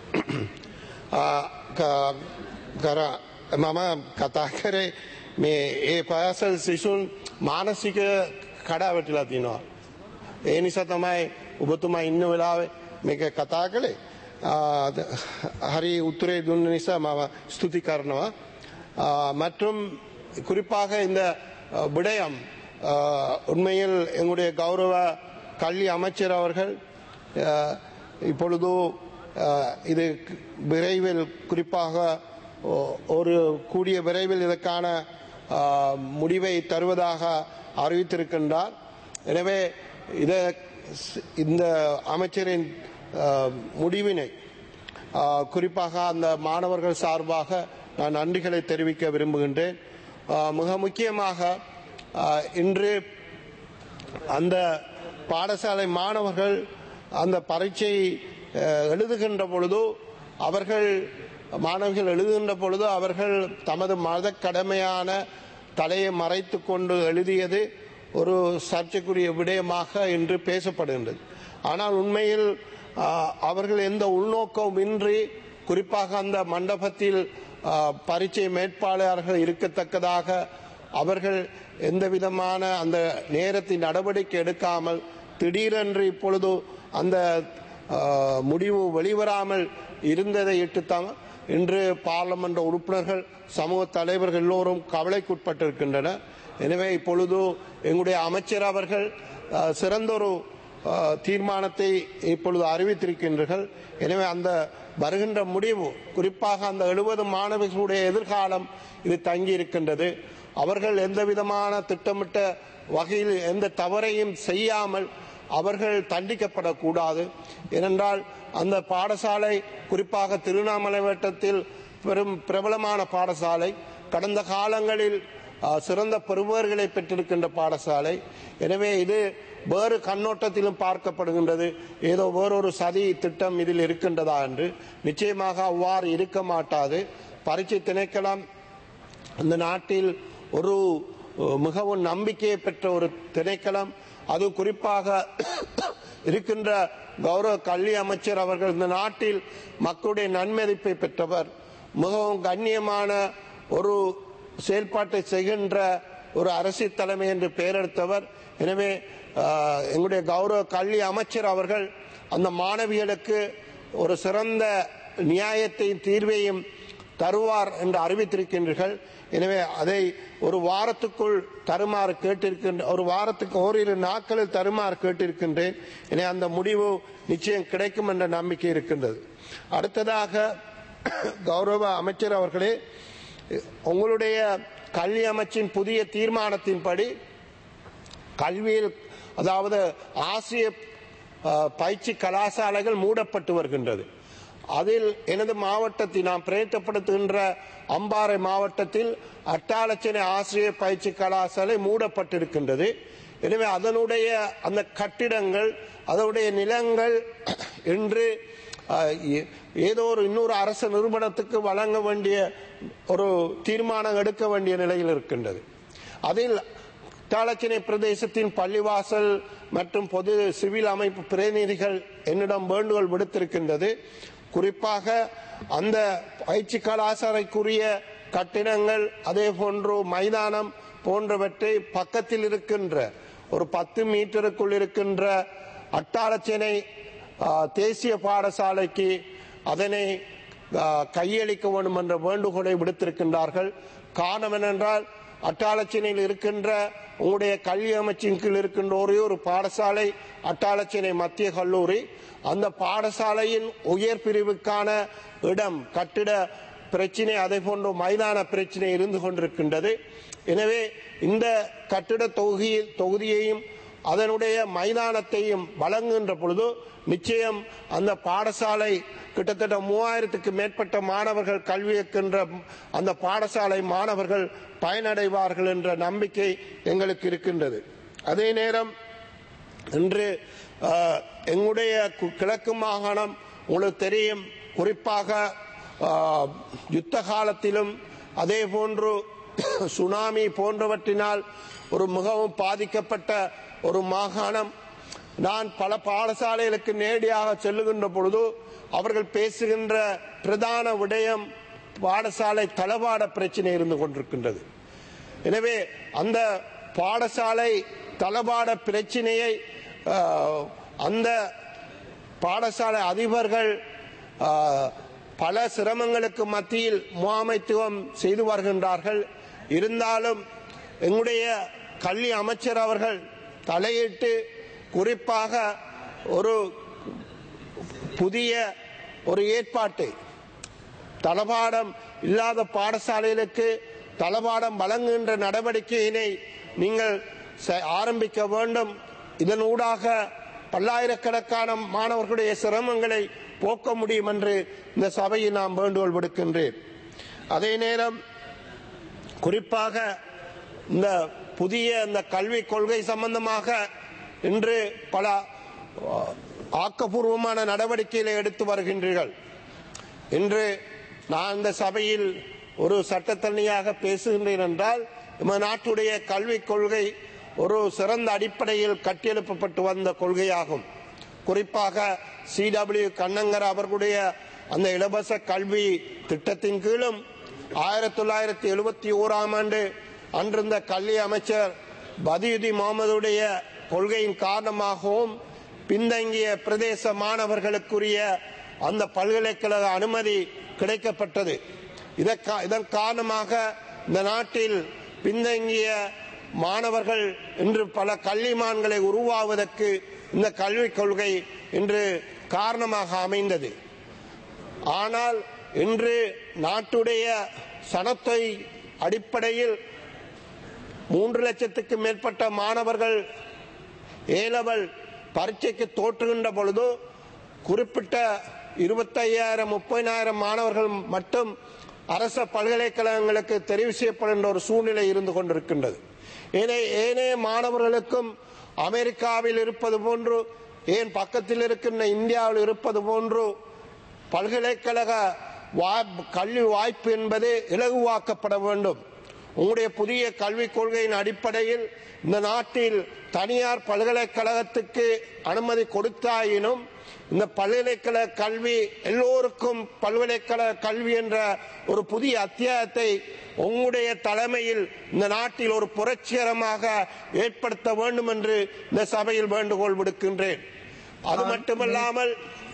මම කතා කරේ මේ ඒ පාසල් සිසුන් මානසික කඩාවැටිලා තිනවා. ඒ නිසා තමයි ඔබතුමා ඉන්න වෙලාවේ මේක කතා කළේ. ஹரி உத்துரை துන්න நிசா மாவா ஸ்துதி காரணவா மற்றும் குறிப்பாக இந்த விடயம் உண்மையில் எங்களுடைய கௌரவ கல்வி அமைச்சர் அவர்கள் இப்பொழுது இது விரைவில் குறிப்பாக ஒரு கூடிய விரைவில் இதற்கான முடிவை தருவதாக அறிவித்திருக்கின்றார். எனவே இந்த அமைச்சரின் முடிவினை குறிப்பாக அந்த மாணவர்கள் சார்பாக நான் நன்றிகளை தெரிவிக்க விரும்புகின்றேன். மிக முக்கியமாக இன்று அந்த பாடசாலை மாணவர்கள் அந்த பரீட்சை எழுதுகின்ற பொழுது மாணவர்கள் எழுதுகின்ற பொழுது அவர்கள் தமது மத கடமையான தலையை மறைத்து கொண்டு எழுதியது ஒரு சர்ச்சைக்குரிய விடயமாக இன்று பேசப்படுகின்றது. ஆனால் உண்மையில் அவர்கள் எந்த உள்நோக்கமும் இன்றி குறிப்பாக அந்த மண்டபத்தில் பரீட்சை மேற்பாளர்கள் இருக்கத்தக்கதாக அவர்கள் எந்த விதமான அந்த நேரத்தில் நடவடிக்கை எடுக்காமல் திடீரென்று இப்பொழுது அந்த முடிவு வெளிவராமல் இருந்ததை இட்டுத்தான் இன்று பார்லமெண்ட் உறுப்பினர்கள் சமூக தலைவர்கள் எல்லோரும் கவலைக்குட்பட்டிருக்கின்றனர். எனவே இப்பொழுது எங்களுடைய அமைச்சர் அவர்கள் சிறந்தொரு தீர்மானத்தை இப்பொழுது அறிவித்திருக்கின்றார்கள். எனவே அந்த வருகின்ற முடிவு குறிப்பாக அந்த 70 மாணவர்களுடைய எதிர்காலம் இது தங்கி இருக்கின்றது. அவர்கள் எந்த விதமான திட்டமிட்ட வகையில் எந்த தவறையும் செய்யாமல் அவர்கள் தண்டிக்கப்படக்கூடாது. ஏனென்றால் அந்த பாடசாலை குறிப்பாக திருவண்ணாமலை வட்டத்தில் பெரும் பிரபலமான பாடசாலை, கடந்த காலங்களில் சிறந்த பெறுபவர்களை பெற்றிருக்கின்ற பாடசாலை. எனவே இது வேறு கண்ணோட்டத்திலும் பார்க்கப்படுகின்றது. ஏதோ வேறொரு சதி திட்டம் இதில் இருக்கின்றதா என்று. நிச்சயமாக அவ்வாறு இருக்க மாட்டாது. பரீட்சை திணைக்களம் அந்த நாட்டில் ஒரு மிகவும் நம்பிக்கையை பெற்ற ஒரு திணைக்களம். அது குறிப்பாக இருக்கின்ற கௌரவ கல்வி அமைச்சர் அவர்கள் இந்த நாட்டில் மக்களுடைய நன்மதிப்பை பெற்றவர், மிகவும் கண்ணியமான ஒரு செயல்பாட்டை செய்கின்ற ஒரு அரசியல் தலைமை என்று பெயரெடுத்தவர். எனவே எங்களுடைய கௌரவ கல்வி அமைச்சர் அவர்கள் அந்த மாணவிகளுக்கு ஒரு சிறந்த நியாயத்தையும் தீர்வையும் தருவார் என்று அறிவித்திருக்கின்றீர்கள். எனவே அதை ஒரு வாரத்துக்குள் தருமாறு கேட்டிருக்கின்ற, ஒரு வாரத்துக்கு ஓரிரு நாட்களில் தருமாறு கேட்டிருக்கின்றேன். எனவே அந்த முடிவு நிச்சயம் கிடைக்கும் என்ற நம்பிக்கை இருக்கின்றது. அடுத்ததாக கௌரவ அமைச்சர் அவர்களே, உங்களுடைய கல்வி அமைச்சின் புதிய தீர்மானத்தின்படி கல்வியில் அதாவது ஆசிரியர் பயிற்சி கலாசாலைகள் மூடப்பட்டு வருகின்றது. அதில் எனது மாவட்டத்தில் நாம் பிரயத்தப்படுத்துகின்ற அம்பாறை மாவட்டத்தில் அட்டாளச்சனை ஆசிரியர் பயிற்சி கலாசாலை மூடப்பட்டிருக்கின்றது. எனவே அதனுடைய அந்த கட்டிடங்கள் அதனுடைய நிலங்கள் இன்று ஏதோ ஒரு இன்னொரு அரசு நிறுவனத்துக்கு வழங்க வேண்டிய ஒரு தீர்மானம் எடுக்க வேண்டிய நிலையில் இருக்கின்றது. அதில் அட்டாளச்சனை பிரதேசத்தின் பள்ளிவாசல் மற்றும் பொது சிவில் அமைப்பு பிரதிநிதிகள் என்னிடம் வேண்டுகோள் விடுத்திருக்கின்றது. குறிப்பாக அந்த பயிற்சி கலாசாலைக்குரிய கட்டிடங்கள் அதே போன்று மைதானம் போன்றவற்றை பக்கத்தில் இருக்கின்ற ஒரு 10 மீட்டருக்குள் இருக்கின்ற அட்டாளச்சனை தேசிய பாடசாலைக்கு அதனை கையளிக்க வேண்டும் என்ற வேண்டுகோளை விடுத்திருக்கின்றார்கள். காரணம் என்னென்றால் அட்டாளச்சேனையில் இருக்கின்ற உங்களுடைய கல்வி அமைச்சின் கீழ் இருக்கின்ற ஒரே ஒரு பாடசாலை அட்டாளச்சேனை மத்திய கல்லூரி. அந்த பாடசாலையின் உயர் பிரிவுக்கான இடம் கட்டிட பிரச்சினை, அதே போன்று மைதான பிரச்சினை இருந்து கொண்டிருக்கின்றது. எனவே இந்த கட்டிட தொகுதியையும் அதனுடைய மைதானத்தையும் வழங்குகின்ற பொழுது நிச்சயம் அந்த பாடசாலை கிட்டத்தட்ட 3000க்கு மேற்பட்ட மாணவர்கள் கல்வி கற்கின்ற அந்த பாடசாலை மாணவர்கள் பயனடைவார்கள் என்ற நம்பிக்கை எங்களுக்கு இருக்கின்றது. அதே நேரம் இன்று எங்களுடைய கிழக்கு மாகாணம் உங்களுக்கு தெரியும், குறிப்பாக யுத்த காலத்திலும் அதே போன்று சுனாமி போன்றவற்றினால் ஒரு மிகவும் பாதிக்கப்பட்ட ஒரு மாகாணம். நான் பல பாடசாலைகளுக்கு நேரடியாக செல்லுகின்ற பொழுது அவர்கள் பேசுகின்ற பிரதான விடயம் பாடசாலை தளவாட பிரச்சனை இருந்து கொண்டிருக்கின்றது. எனவே அந்த பாடசாலை தளவாட பிரச்சனையை அந்த பாடசாலை அதிபர்கள் பல சிரமங்களுக்கு மத்தியில் முகாமைத்துவம் செய்து வருகின்றார்கள். இருந்தாலும் எங்களுடைய கல்வி அமைச்சர் அவர்கள் தலையிட்டு குறிப்பாக ஒரு புதிய ஒரு ஏற்பாட்டை தளபாடம் இல்லாத பாடசாலைகளுக்கு தளபாடம் வழங்குகின்ற நடவடிக்கையினை நீங்கள் ஆரம்பிக்க வேண்டும். இதனூடாக பல்லாயிரக்கணக்கான மாணவர்களுடைய சிரமங்களை போக்க முடியும் என்று இந்த சபையில் நாம் வேண்டுகோள் விடுக்கின்றேன். அதே நேரம் குறிப்பாக இந்த புதிய இந்த கல்விக் கொள்கை சம்பந்தமாக இன்று பல ஆக்கப்பூர்வமான நடவடிக்கைகளை எடுத்து வருகின்றீர்கள். இன்று நான் இந்த சபையில் ஒரு சட்டத்தரணியாக பேசுகின்றேன் என்றால் நம்ம நாட்டுடைய கல்விக் கொள்கை ஒரு சிறந்த அடிப்படையில் கட்டியெழுப்பப்பட்டு வந்த கொள்கையாகும். குறிப்பாக CW கண்ணங்கர் அவர்களுடைய அந்த இலவச கல்வி திட்டத்தின் கீழும் 1971ஆம் ஆண்டு அன்றிருந்த கல்வி அமைச்சர் பதியுதீன் முகமதுடைய கொள்கையின் காரணமாகவும் பின்தங்கிய பிரதேச மாணவர்களுக்குரிய அந்த பல்கலைக்கழக அனுமதி கிடைக்கப்பட்டது. இதன் காரணமாக இந்த நாட்டில் பின்தங்கிய மாணவர்கள் இன்று பல கல்விமான்களை உருவாவதற்கு இந்த கல்விக் கொள்கை இன்று காரணமாக அமைந்தது. ஆனால் இன்று நாட்டுடைய சனத்தொகை அடிப்படையில் 3 லட்சத்துக்கு மேற்பட்ட மாணவர்கள் A-level பரீட்சைக்கு தோற்றுகின்ற பொழுது குறிப்பிட்ட 25,000-30,000 மாணவர்கள் மட்டும் அரச பல்கலைக்கழகங்களுக்கு தெரிவு செய்யப்படுகின்ற ஒரு சூழ்நிலை இருந்து கொண்டிருக்கின்றது. ஏனைய மாணவர்களுக்கும் அமெரிக்காவில் இருப்பது போன்று, ஏன் பக்கத்தில் இருக்கின்ற இந்தியாவில் இருப்பது போன்று பல்கலைக்கழக கல்வி வாய்ப்பு என்பது இலகுவாக்கப்பட வேண்டும். உங்களுடைய புதிய கல்விக் கொள்கையின் அடிப்படையில் இந்த நாட்டில் தனியார் பல்கலைக்கழகத்துக்கு அனுமதி கொடுத்தாயினும் இந்த பல்கலைக்கழக கல்வி எல்லோருக்கும் பல்கலைக்கழக கல்வி என்ற ஒரு புதிய அத்தியாயத்தை உங்களுடைய தலைமையில் இந்த நாட்டில் ஒரு புரட்சிகரமாக ஏற்படுத்த வேண்டும் என்று இந்த சபையில் வேண்டுகோள் விடுக்கின்றேன். அது மட்டுமல்லாமல்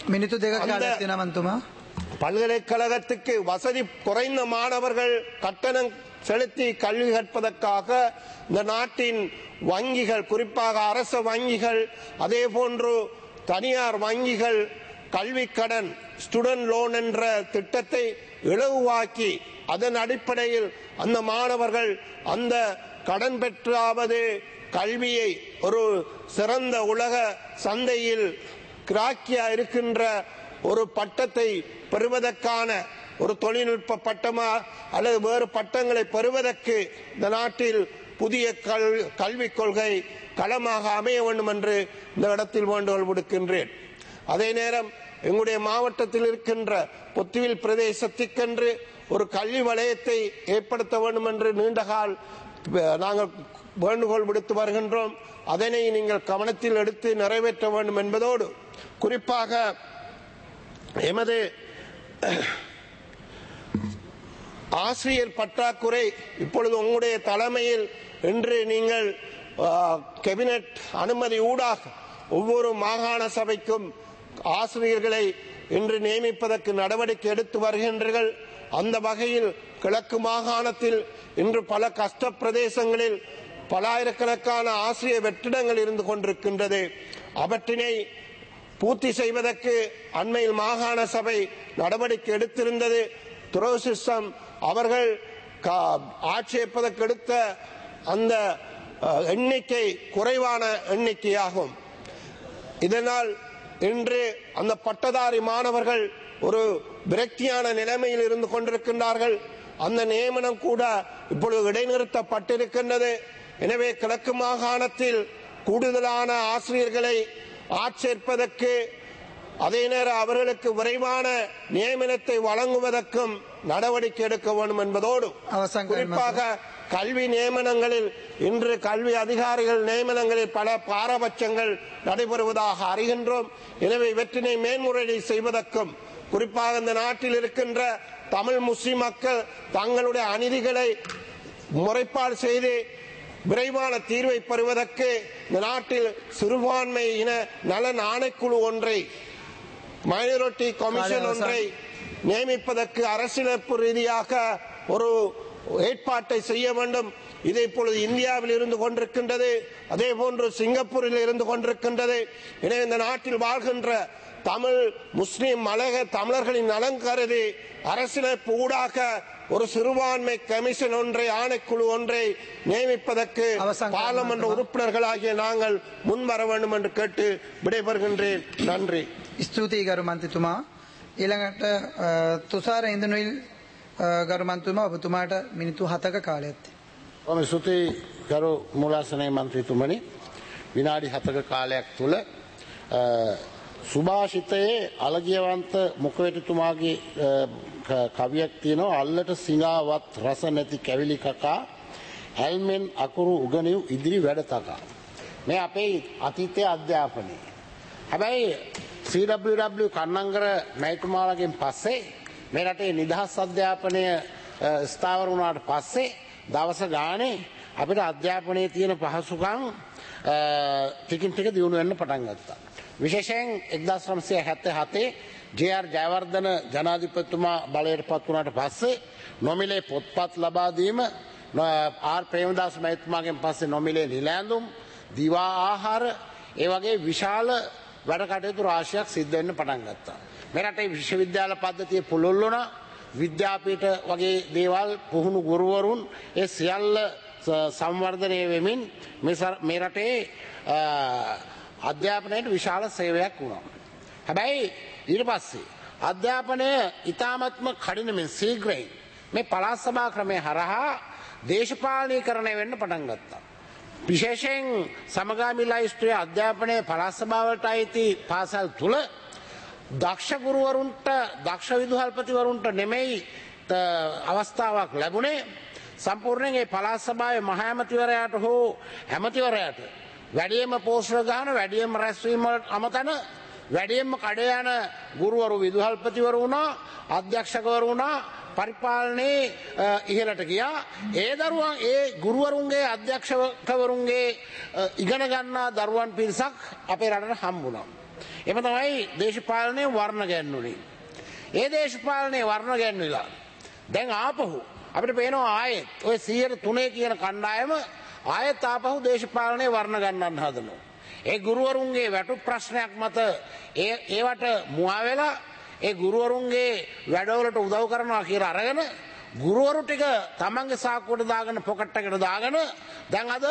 பல்கலைக்கழகத்துக்கு வசதி குறைந்த மாணவர்கள் கட்டணம் செலுத்தி கல்வி கற்பதற்காக இந்த நாட்டின் வங்கிகள், குறிப்பாக அரச வங்கிகள், அதே போன்று தனியார் வங்கிகள் கல்வி கடன் ஸ்டூடெண்ட் லோன் என்ற திட்டத்தை இலகுவாக்கி அதன் அடிப்படையில் அந்த மாணவர்கள் அந்த கடன் பெற்றாவது கல்வியை ஒரு சிறந்த உலக சந்தையில் கிராக்கியா இருக்கின்ற ஒரு பட்டத்தை பெறுவதற்கான ஒரு தொழில்நுட்ப பட்டமா அல்லது வேறு பட்டங்களை பெறுவதற்கு இந்த நாட்டில் புதிய கல்விக் கொள்கை களமாக அமைய வேண்டும் என்று இந்த இடத்தில் வேண்டுகோள் விடுக்கின்றேன். அதே நேரம் எங்களுடைய மாவட்டத்தில் இருக்கின்ற பொத்துவில் பிரதேசத்திற்கென்று ஒரு கல்வி வலயத்தை ஏற்படுத்த வேண்டும் என்று நீண்டகால் நாங்கள் வேண்டுகோள் விடுத்து வருகின்றோம். அதனை நீங்கள் கவனத்தில் எடுத்து நிறைவேற்ற வேண்டும் என்பதோடு குறிப்பாக எமது ஆசிரியர் பற்றாக்குறை இப்பொழுது உங்களுடைய தலைமையில் இன்று நீங்கள் கேபினட் அனுமதி ஊடாக ஒவ்வொரு மாகாண சபைக்கும் ஆசிரியர்களை இன்று நியமிப்பதற்கு நடவடிக்கை எடுத்து வருகின்றீர்கள். அந்த வகையில் கிழக்கு மாகாணத்தில் இன்று பல கஷ்ட பிரதேசங்களில் பலாயிரக்கணக்கான ஆசிரியர் வெற்றிடங்கள் இருந்து கொண்டிருக்கின்றது. அவற்றினை பூர்த்தி செய்வதற்கு அண்மையில் மாகாண சபை நடவடிக்கை எடுத்திருந்தது. துரோசிஸ்டம் அவர்கள் ஆட்சேபதற்கு எடுத்த அந்த எண்ணிக்கை குறைவான எண்ணிக்கையாகும். இதனால் இன்று அந்த பட்டதாரி மாணவர்கள் ஒரு விரக்தியான நிலைமையில் இருந்து கொண்டிருக்கின்றார்கள். அந்த நியமனம் கூட இப்பொழுது இடைநிறுத்தப்பட்டிருக்கின்றது. எனவே கிழக்கு மாகாணத்தில் கூடுதலான ஆசிரியர்களை ஆட்சேர்ப்பதற்கு அதே நேரம் அவர்களுக்கு விரைவான நியமனத்தை வழங்குவதற்கும் நடவடிக்கை எடுக்க வேண்டும் என்பதோடு குறிப்பாக கல்வி நியமனங்களில் இன்று கல்வி அதிகாரிகள் நியமனங்களில் பல பாரபட்சங்கள் நடைபெறுவதாக அறிகின்றோம். எனவே இவற்றினை மேன்முறையீடு செய்வதற்கும் குறிப்பாக இந்த நாட்டில் இருக்கின்ற தமிழ் முஸ்லிம் மக்கள் தங்களுடைய அநீதிகளை முறைப்பாடு செய்து விரைவான தீர்வை பெறுவதற்கு இந்த நாட்டில் சிறுபான்மை இன நலன் ஆணைக்குழு ஒன்றை மைனாரிட்டி கமிஷன் ஒன்றை நியமிப்பதற்கு அரசியலமைப்பு ரீதியாக ஒரு ஏற்பாட்டை செய்ய வேண்டும். இது இப்பொழுது இந்தியாவில் இருந்து கொண்டிருக்கின்றது, அதே போன்று சிங்கப்பூரில் இருந்து கொண்டிருக்கின்றது. எனவே இந்த நாட்டில் வாழ்கின்ற தமிழ் முஸ்லிம் மலைய தமிழர்களின் நலன் கருதி அரசியலமைப்பு ஊடாக ஒரு சிறுபான்மை கமிஷன் ஒன்றை ஆணைக்குழு ஒன்றை நியமிப்பதற்கு பாராளுமன்ற உறுப்பினர்களாகிய நாங்கள் முன்வர வேண்டும் என்று கேட்டு விடைபெறுகின்றேன். நன்றி. ස්තුතියි ගරු මන්ත්‍රීතුමා. ඊළඟට තුෂාර ඉන්දනුයිල් ගරු මන්ත්‍රීතුමා ඔබතුමාට මිනිත්තු 7ක කාලයක් තියෙනවා. ඔබ ස්තුතියි ගරු මූලාසනයේ මන්ත්‍රීතුමනි. විනාඩි 7ක කාලයක් තුල සුභාෂිතයේ අලගියවන්ත මුඛවේටතුමාගේ කවියක් තියෙනවා. අල්ලට සිඟාවත් රස නැති කැවිලි කකා ඇල්මෙන් අකුරු උගනිව් ඉදිරි වැඩ තකා. මේ අපේ අතීතයේ අධ්‍යාපනයේ. හැබැයි CWW කන්නංගර මැතිතුමාලගෙන් පස්සේ මේ රටේ නිදහස් අධ්‍යාපනය ස්ථාවර වුණාට පස්සේ දවස ගානේ අපිට අධ්‍යාපනයේ තියෙන පහසුකම් ටිකින් ටික දියුණු වෙන්න පටන් ගත්තා. විශේෂයෙන් 1977 ජේ.ආර්. ජයවර්ධන ජනාධිපතිතුමා බලයට පත් වුණාට පස්සේ නොමිලේ පොත්පත් ලබා දීම, ආර්. ප්‍රේමදාස මැතිතුමාගෙන් පස්සේ නොමිලේ නිල ඇඳුම්, දිවා ආහාර, ඒ වගේ විශාල වැඩ කටයුතු රාශියක් සිද්ධ වෙන්න පටන් ගත්තා. මේ රටේ විශ්වවිද්‍යාල පද්ධතිය පුළුල් වුණා. විද්‍යාපීඨ වගේ දේවල් පුහුණු ගුරුවරුන් ඒ සියල්ල සංවර්ධනය වෙමින් මේ රටේ අධ්‍යාපනයට විශාල සේවයක් වුණා. හැබැයි ඊට පස්සේ අධ්‍යාපනය ඉතාමත්ම කඩිනමින් ශීඝ්‍රයෙන් මේ පළාත් සභා ක්‍රමය හරහා දේශපාලනීකරණය වෙන්න පටන් ගත්තා. විශේෂයෙන් සමගාමී ලයිස්තුවේ අධ්‍යාපනයේ පළාත් සභාවට අයිති පාසල් තුල දක්ෂ ගුරුවරුන්ට දක්ෂ විදුහල්පතිවරුන්ට නෙමෙයි අවස්ථාවක් ලැබුණේ. සම්පූර්ණයෙන් මේ පළාත් සභාවේ මහ ඇමතිවරයාට හෝ ඇමතිවරයාට වැඩියෙන්ම පෝස්ටර් ගන්න, වැඩියෙන්ම රැස්වීම වලට අමතන, වැඩියෙන්ම කඩේ යන ගුරුවරු විදුහල්පතිවරු වුණා, අධ්‍යක්ෂකවරු වුණා, පරිපාලනයේ ඉහළට ගියා. ඒ දරුවන් ඒ ගුරුවරුන්ගේ අධ්‍යක්ෂකවරුන්ගේ ඉගෙන ගන්නා දරුවන් පිරිසක් අපේ රටට හම්බුණා. එම තමයි දේශපාලනයේ වර්ණ ගැන්වුනේ. ඒ දේශපාලනයේ වර්ණ ගැන්විලා දැන් ආපහු අපිට පේනවා ආයෙත් ඔය 103 කියන කණ්ඩායම ආයෙත් ආපහු දේශපාලනයේ වර්ණ ගන්නන්න හදනවා. ඒ ගුරුවරුන්ගේ වැටුප් ප්‍රශ්නයක් මත ඒවට මුවා වෙලා ඒ ගුරුවරුන්ගේ වැඩවලට උදව් කරනවා කියලා අරගෙන ගුරුවරු ටික තමන්ගේ සාක්කුවට දාගෙන පොකට් එකට දාගෙන දැන් අද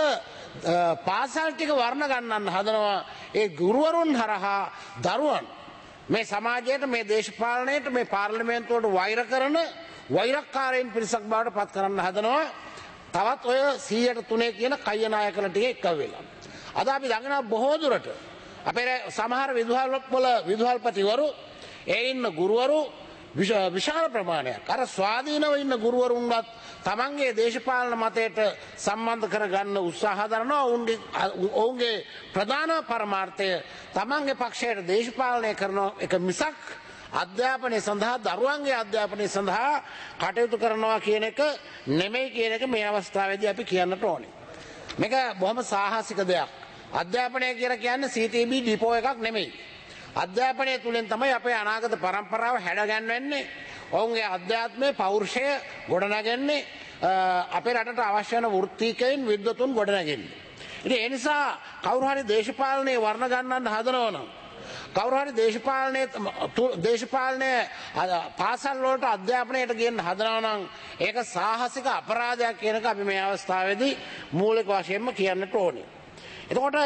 පාසල් ටික වර්ණ ගන්නන්න හදනවා. ඒ ගුරුවරුන් හරහා දරුවන් මේ සමාජයට, මේ දේශපාලනයට, මේ පාර්ලිමේන්තුවට වෛර කරන වෛරක්කාරයන් පිරිසක් බවට පත් කරන්න හදනවා. තවත් ඔය 103 කියන කය්‍ය නායකලා ටික එක්ක වෙලා. අද අපි දකිනවා බොහෝ දුරට අපේ සමහර විදුහල්පතිවරු ඒ ඉන්න ගුරුවරු විශාල ප්‍රමාණයක් අර ස්වාධීනව ඉන්න ගුරුවරුන්වත් තමන්ගේ දේශපාලන මතයට සම්බන්ධ කරගන්න උත්සාහ දරනවා. ඔවුන්ගේ ප්‍රධාන පරමාර්ථය තමන්ගේ පක්ෂයට දේශපාලනය කරන එක මිසක් අධ්‍යාපනය සඳහා, දරුවන්ගේ අධ්‍යාපනය සඳහා කටයුතු කරනවා කියන එක නෙමෙයි කියන එක මේ අවස්ථාවේදී අපි කියන්නට ඕනේ. මේක බොහොම සාහසික දෙයක්. අධ්‍යාපනය කියලා කියන්නේ CTB ඩිපෝ එකක් නෙමෙයි. අධ්‍යාපනය තුළින් තමයි අපේ අනාගත පරම්පරාව හැඩගැන්වෙන්නේ. ඔවුන්ගේ අධ්‍යාත්මය පෞරුෂය ගොඩනැගෙන්නේ අපේ රටට අවශ්‍ය වන වෘත්තීකයින් විද්වතුන් ගොඩනැගෙන්නේ. ඉතින් ඒ නිසා කවුරු හරි දේශපාලනයේ වර්ණ ගන්නන්න හදනවා නම් කවුරු හරි දේශපාලනය පාසල් වලට අධ්‍යාපනයට ගෙන්න හදනවා නම් ඒක සාහසික අපරාධයක් කියන එක අපි මේ අවස්ථාවේදී මූලික වශයෙන්ම කියන්නට ඕනේ. එතකොට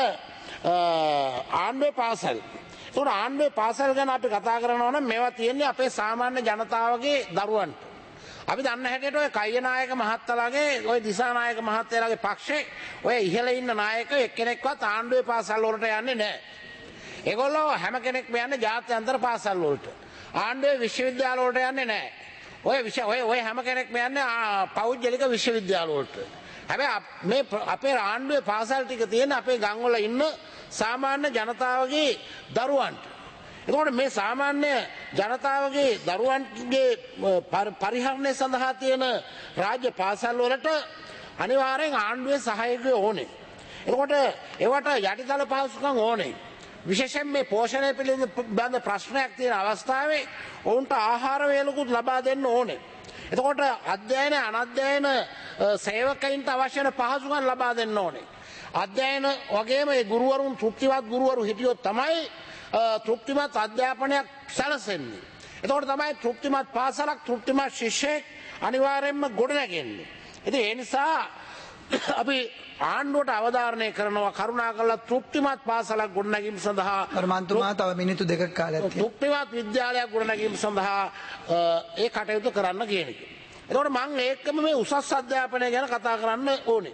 ආණ්ඩුවේ පාසල්. එතකොට ආණ්ඩුවේ පාසල් ගැන අපි කතා කරනවා නම් මේවා තියෙන්නේ අපේ සාමාන්‍ය ජනතාවගේ දරුවන්ට. අපි දන්න හැටියට ඔය කයනායක මහත්තයාගේ ඔය දිසානායක මහත්තයාගේ පක්ෂේ ඔය ඉහළ ඉන්න නායකයෝ එක්කෙනෙක්වත් ආණ්ඩුවේ පාසල් වලට යන්නේ නැහැ. ඒගොල්ලෝ හැම කෙනෙක්ම යන්නේ ජාත්‍යන්තර පාසල් වලට. ආණ්ඩුවේ විශ්වවිද්‍යාල වලට යන්නේ නැහැ. ඔය හැම කෙනෙක්ම යන්නේ පෞද්ගලික විශ්වවිද්‍යාල වලට. හැබැයි මේ අපේ ආණ්ඩුවේ පාසල් ටික තියෙන අපේ ගම්වල ඉන්න සාමාන්‍ය ජනතාවගේ දරුවන්ට. එතකොට මේ සාමාන්‍ය ජනතාවගේ දරුවන්ගේ පරිහරණය සඳහා තියෙන රාජ්‍ය පාසල් වලට අනිවාර්යෙන් ආණ්ඩුවේ සහයෝගය ඕනේ. එතකොට ඒවට යටිතල පහසුකම් ඕනේ. විශේෂයෙන් මේ පෝෂණය පිළිබඳ ප්‍රශ්නයක් තියෙන අවස්ථාවේ ඔවුන්ට ආහාර වේලකුත් ලබා දෙන්න ඕනේ. එතකොට අධ්‍යයන අනධ්‍යයන සේවකයින්ට අවශ්‍ය වෙන පහසුකම් ලබා දෙන්න ඕනේ. අධ්‍යයන වගේම මේ ගුරුවරුන් තෘප්තිමත් ගුරුවරු හිටියොත් තමයි තෘප්තිමත් අධ්‍යාපනයක් සැලසෙන්නේ. එතකොට තමයි තෘප්තිමත් පාසලක් තෘප්තිමත් ශිෂ්‍යයෙක් අනිවාර්යයෙන්ම ගොඩනැගෙන්නේ. ඉතින් ඒ නිසා අපි ආණ්ඩුවට අවධාරණය කරනවා කරුණාකරලා තෘප්තිමත් පාසලක් ගොඩනැගීම සඳහා මන්ත්‍රීතුමා තව මිනිත්තු 2ක කාලයක් තියෙනවා. තෘප්තිමත් විද්‍යාලයක් ගොඩනැගීම සඳහා ඒ කටයුතු කරන්න කියන එක. එතකොට මම ඒකම මේ උසස් අධ්‍යාපනය ගැන කතා කරන්න ඕනේ.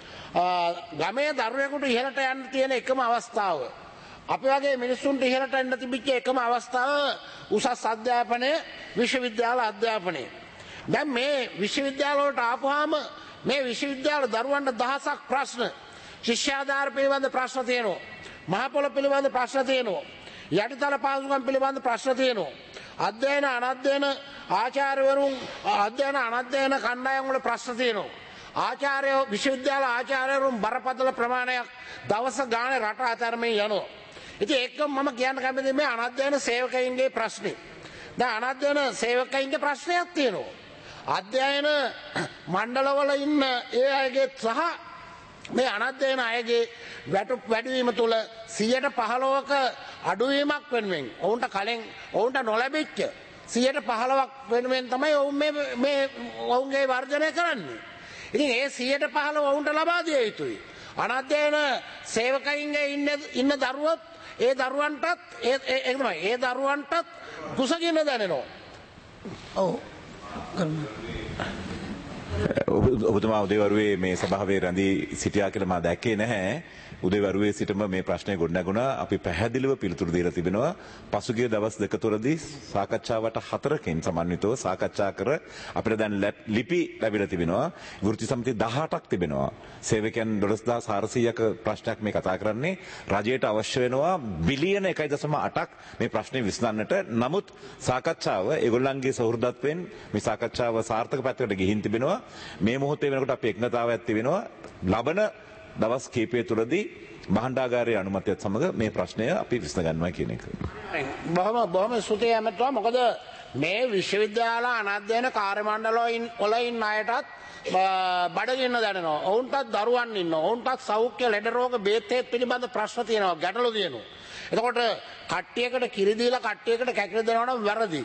ගමේ දරුවෙකුට ඉහළට යන්න තියෙන එකම අවස්ථාව අපි වගේ මිනිස්සුන්ට ඉහළට එන්න තිබිච්ච එකම අවස්ථාව උසස් අධ්‍යාපනය විශ්වවිද්‍යාල අධ්‍යාපනය. දැන් මේ විශ්වවිද්‍යාල වලට ආපුවාම මේ විශ්වවිද්‍යාල දරුවන්ට දහසක් ප්‍රශ්න ශිෂ්‍යාධාර පිළිබඳ ප්‍රශ්න තියෙනවා. මහ පොළ පිළිබඳ ප්‍රශ්න තියෙනවා. යටිතල පහසුකම් පිළිබඳ ප්‍රශ්න තියෙනවා. අධ්‍යයන අනධ්‍යයන ආචාර්යවරුන් අධ්‍යයන අනධ්‍යයන කණ්ඩායම් වල ප්‍රශ්න තියෙනවා. ආචාර්යෝ විශ්වවිද්‍යාල ආචාර්යවරුන් බරපතල ප්‍රමාණයක් දවස ගානේ රට අතරමින් යනවා. ඉතින් ඒක මම කියන්න කැමති මේ අනධ්‍යයන සේවකයින්ගේ ප්‍රශ්නේ. දැන් අනධ්‍යයන සේවකයින්ගේ ප්‍රශ්නයක් තියෙනවා. අධ්‍යයන මණ්ඩලවල ඉන්න ඒ අයගේ සහ මේ අනධ්‍යයන අයගේ වැටුප් වැඩිවීම තුළ 15%ක අඩුවීමක් වෙනුවෙන් ඔවුන්ට කලින් ඔවුන්ට නොලැබිච්ච 15%ක් වෙනුවෙන් තමයි ඔවුන් මේ ඔවුන්ගේ වර්ධනය කරන්නේ. ඉතින් ඒ 15% ඔවුන්ට ලබා දිය යුතුයි. අනධ්‍යයන සේවකයින්ගේ ඉන්න දරුවොත් ඒ දරුවන්ටත් ඒ දරුවන්ටත් කුසගින්න දැනෙනවා. ඔව්. ඔබතුමා උදේවරුවේ මේ සභාවේ රැඳී සිටියා කියලා මම දැක්කේ නැහැ. උදේවරුවේ සිටම මේ ප්‍රශ්නේ ගොඩනැගුණා. අපි පැහැදිලිව පිළිතුරු දීලා තිබෙනවා. පසුගිය දවස් දෙක තුරදී සාකච්ඡාවට 4කින් සමන්විතව සාකච්ඡා කර අපිට දැන් ලිපි ලැබිලා තිබෙනවා. වෘත්ති සමිති 18ක් තිබෙනවා. සේවකයන් 12400ක ප්‍රශ්නයක් මේ කතා කරන්නේ. රජයට අවශ්‍ය වෙනවා බිලියන 1.8ක් මේ ප්‍රශ්නේ විසඳන්නට. නමුත් සාකච්ඡාව ඒගොල්ලන්ගේ සහෘදත්වයෙන් මේ සාකච්ඡාව සාර්ථක පැත්තකට ගිහින් තිබෙනවා. මේ මොහොතේ වෙනකොට අපි එකඟතාවයක් තිබෙනවා. ලබන දවස් කීපය තුරදී මහණ්ඩාගාරයේ අනුමැතියත් සමග මේ ප්‍රශ්නය අපි විසඳගන්නවා කියන එක. බොහොම ස්තුතියි ඇමතුමා. මොකද මේ විශ්වවිද්‍යාල අනධ්‍යයන කාර්ය මණ්ඩල වල ඉන්න අයටත් බඩගින්න දැනෙනවා. ඔවුන්ටත් දරුවන් ඉන්නවා. ඔවුන්ටත් සෞඛ්‍ය ලෙඩ රෝග බේත් පිළිබඳ ප්‍රශ්න තියෙනවා. ගැටලු තියෙනවා. එතකොට කට්ටියකට කිරි දීලා කට්ටියකට කැකිරි දෙනවා නම් වැරදි.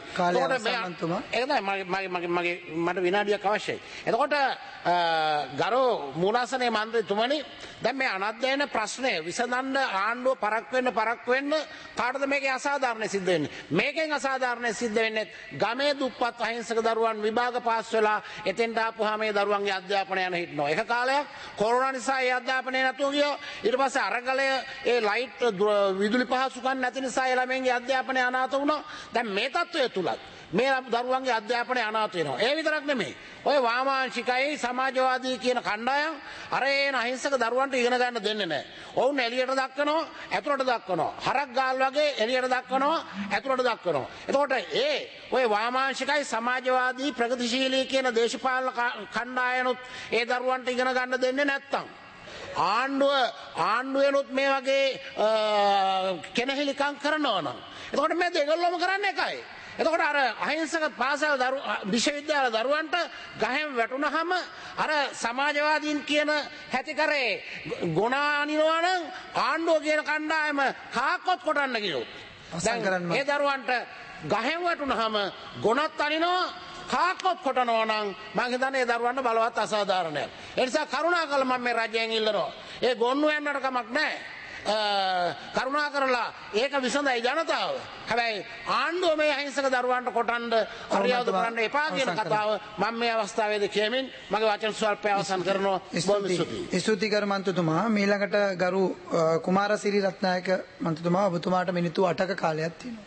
මට විනාඩියක් අවශ්‍යයි. එතකොට ගරු මූලාසනයේ මන්ත්‍රීතුමනි දැන් මේ අනධ්‍යයන ප්‍රශ්නය විසඳන්න ආණ්ඩුව පරක් වෙන්න කාටද මේකේ අසාධාරණ සිද්ධ වෙන්නේ? මේකෙන් අසාධාරණ සිද්ධ වෙන්නේ ගමේ දුප්පත් අහිංසක දරුවන් විභාග පාස් වෙලා එතෙන්ට ආපුවාම මේ දරුවන්ගේ අධ්‍යාපනය යන හිටනවා. එක කාලයක් කොරෝනා නිසා ඒ අධ්‍යාපනය නැතුව ගියා. ඊට පස්සේ අරගලය ඒ ලයිට් විදුලි පහසුකම් නැති නිසා ඒ ළමයින්ගේ අධ්‍යාපනය අනාථ වුණා. දැන් මේ තත්ත්වය තුලත් මේ දරුවන්ගේ අධ්‍යාපනය අනාථ වෙනවා. ඒ විතරක් නෙමෙයි. ඔය වාමාංශිකයි සමාජවාදී කියන කණ්ඩායම් අර එන අහිංසක දරුවන්ට ඉගෙන ගන්න දෙන්නේ නැහැ. ඔවුන් එළියට දක්වනවා, ඇතුළට දක්වනවා. හරක් ගාල් වගේ එළියට දක්වනවා, ඇතුළට දක්වනවා. එතකොට ඔය වාමාංශිකයි සමාජවාදී ප්‍රගතිශීලී කියන දේශපාලන කණ්ඩායනුත් ඒ දරුවන්ට ඉගෙන ගන්න දෙන්නේ නැත්තම් ආණ්ඩුවනුත් මේ වගේ කෙනහිලිකම් කරනවා නම් එතකොට මේ දෙගොල්ලොම කරන්න එකයි. එතකොට අර අහිංසක පාසල් විශ්වවිද්‍යාල දරුවන්ට ගහෙන් වැටුනහම අර සමාජවාදීන් කියන හැටි කරේ ගුණානිනවා නම් ආණ්ඩුව කියන කණ්ඩායම කාකොත් කොටන්න කිව්වොත් දැන් ඒ දරුවන්ට ගහෙන් වැටුනහම ගුණත් අනිනවා කාකොත් කොටනවා නම් මම හිතන්නේ ඒ දරුවන්ට බලවත් අසාධාරණයක්. ඒ නිසා කරුණාකර මම මේ රජයෙන් ඉල්ලනවා. ඒ ගොන්නු යන්නට කමක් නැහැ. කරුණා කරලා ඒක විසඳයි ජනතාව. හැබැයි ආණ්ඩුව මේ අහිංසක දරුවන්ට කොටන්න අරියාදු කරන්න එපා කියන කතාව මම මේ අවස්ථාවේදී කියමින් මගේ වචන ස්වල්පය අවසන් කරනවා. බොහොම ස්තුතියි. ස්තුති කර මන්ත්‍රතුමා. මීළඟට ගරු කුමාරසිරි රත්නායක මන්ත්‍රතුමා ඔබතුමාට මිනිත්තු 8ක කාලයක් තියෙනවා.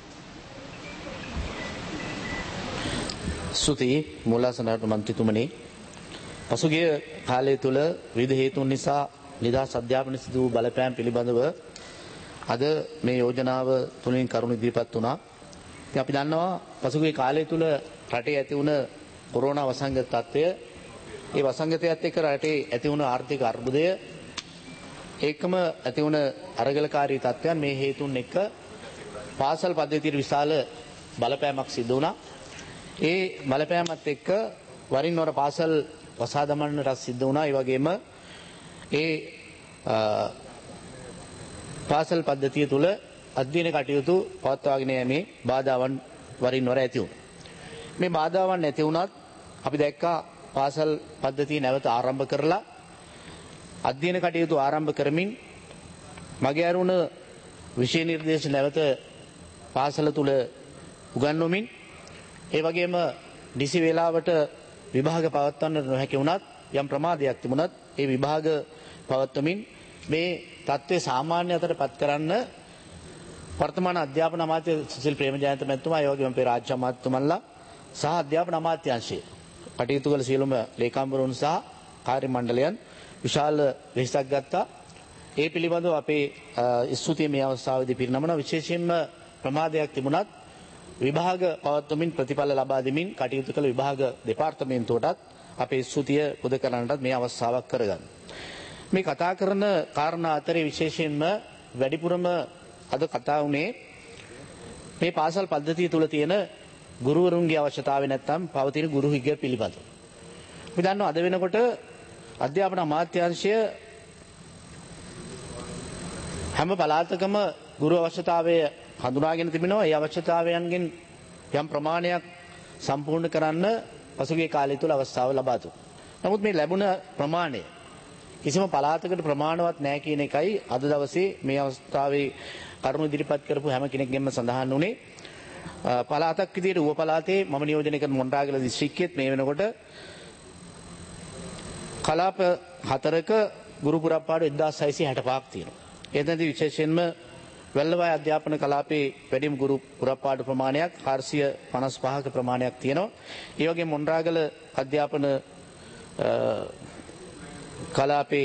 ස්තුතියි මූලාසනයට මන්ත්‍රීතුමනි. පසුගිය කාලය තුල විවිධ හේතුන් නිසා නිදහස් අධ්‍යාපන සිදු වූ බලපෑම් පිළිබඳව අද මේ යෝජනාව තුලින් කරුණු ඉදිරිපත් වුණා. ඉතින් අපි දන්නවා පසුගිය කාලය තුල රටේ ඇති වුණ කොරෝනා වසංගත තත්ත්වය, ඒ වසංගතයත් එක්ක රටේ ඇති වුණ ආර්ථික අර්බුදය, ඒකම ඇති වුණ අරගලකාරී තත්ත්වයන් මේ හේතුන් එක්ක පාසල් පද්ධතියේ විශාල බලපෑමක් සිදු වුණා. ඒ බලපෑමත් එක්ක වරින් වර පාසල් වසා දමන්නට සිද්ධ වුණා. ඒ වගේම ඒ පාසල් පද්ධතිය තුළ අධ්‍යයන කටයුතු පවත්වාගෙන යෑමේ බාධාවන් වරින් වර ඇති වුණා. මේ බාධාවන් නැති වුණත් අපි දැක්කා පාසල් පද්ධතිය නැවත ආරම්භ කරලා අධ්‍යයන කටයුතු ආරම්භ කරමින් මගේ අරුණ විෂය නිර්දේශ නැවත පාසල තුළ උගන්වමින් ඒ වගේම නිසි වේලාවට විභාග පවත්වන්නට නොහැකි වුණත් යම් ප්‍රමාදයක් තිබුණත් ඒ විභාග පවත්වමින් මේ තත්ත්වය සාමාන්‍ය අතට පත් කරන්න වර්තමාන අධ්‍යාපන අමාත්‍ය සුසිල් ප්‍රේමජයන්ත මැතිතුමා ඒ වගේම අපේ රාජ්‍ය අමාත්‍යතුමන්ලා සහ අධ්‍යාපන අමාත්‍යාංශය කටයුතු කළ සියලුම ලේකම්වරුන් සහ කාර්ය මණ්ඩලයන් විශාල වෙහෙසක් ගත්තා. ඒ පිළිබඳව අපේ ස්තුතිය මේ අවස්ථාවේදී පිරිනමන විශේෂයෙන්ම ප්‍රමාදයක් තිබුණත් විභාග පවත්වමින් ප්‍රතිඵල ලබා දෙමින් කටයුතු කළ විභාග දෙපාර්තමේන්තුවටත් අපේ ස්තුතිය පුද කරන්නටත් මේ අවස්ථාවක් කරගන්න. මේ කතා කරන කාරණා අතරේ විශේෂයෙන්ම වැඩිපුරම අද කතා වුණේ මේ පාසල් පද්ධතිය තුළ තියෙන ගුරුවරුන්ගේ අවශ්‍යතාවය නැත්නම් පවතින ගුරු හිග පිළිබඳව. අපි දන්නවා අද වෙනකොට අධ්‍යාපන අමාත්‍යාංශය හැම පළාතකම ගුරු අවශ්‍යතාවය හඳුනාගෙන තිබෙනවා. ඒ අවශ්‍යතාවයන්ගෙන් යම් ප්‍රමාණයක් සම්පූර්ණ කරන්න පසුගිය කාලය තුල අවස්ථාව ලබා දුන්නා. නමුත් මේ ලැබුණ ප්‍රමාණය කිසිම පළාතකට ප්‍රමාණවත් නැහැ කියන එකයි අද දවසේ මේ අවස්ථාවේ කරුණු ඉදිරිපත් කරපු හැම කෙනෙක්ගෙන්ම සඳහන් වුණේ. පළාතක් විදියට ඌව පළාතේ මම නියෝජනය කරන මොණරාගල දිස්ත්‍රික්කයේත් මේ වෙනකොට කලාප 4ක ගුරු පුරප්පාඩු 1665ක් තියෙනවා. එතනදී විශේෂයෙන්ම වැල්ලවාය අධ්‍යාපන කලාපේ වැඩිම ගුරු පුරප්පාඩු ප්‍රමාණයක් 455ක ප්‍රමාණයක් තියෙනවා. ඒ වගේම මොණරාගල අධ්‍යාපන කලාපේ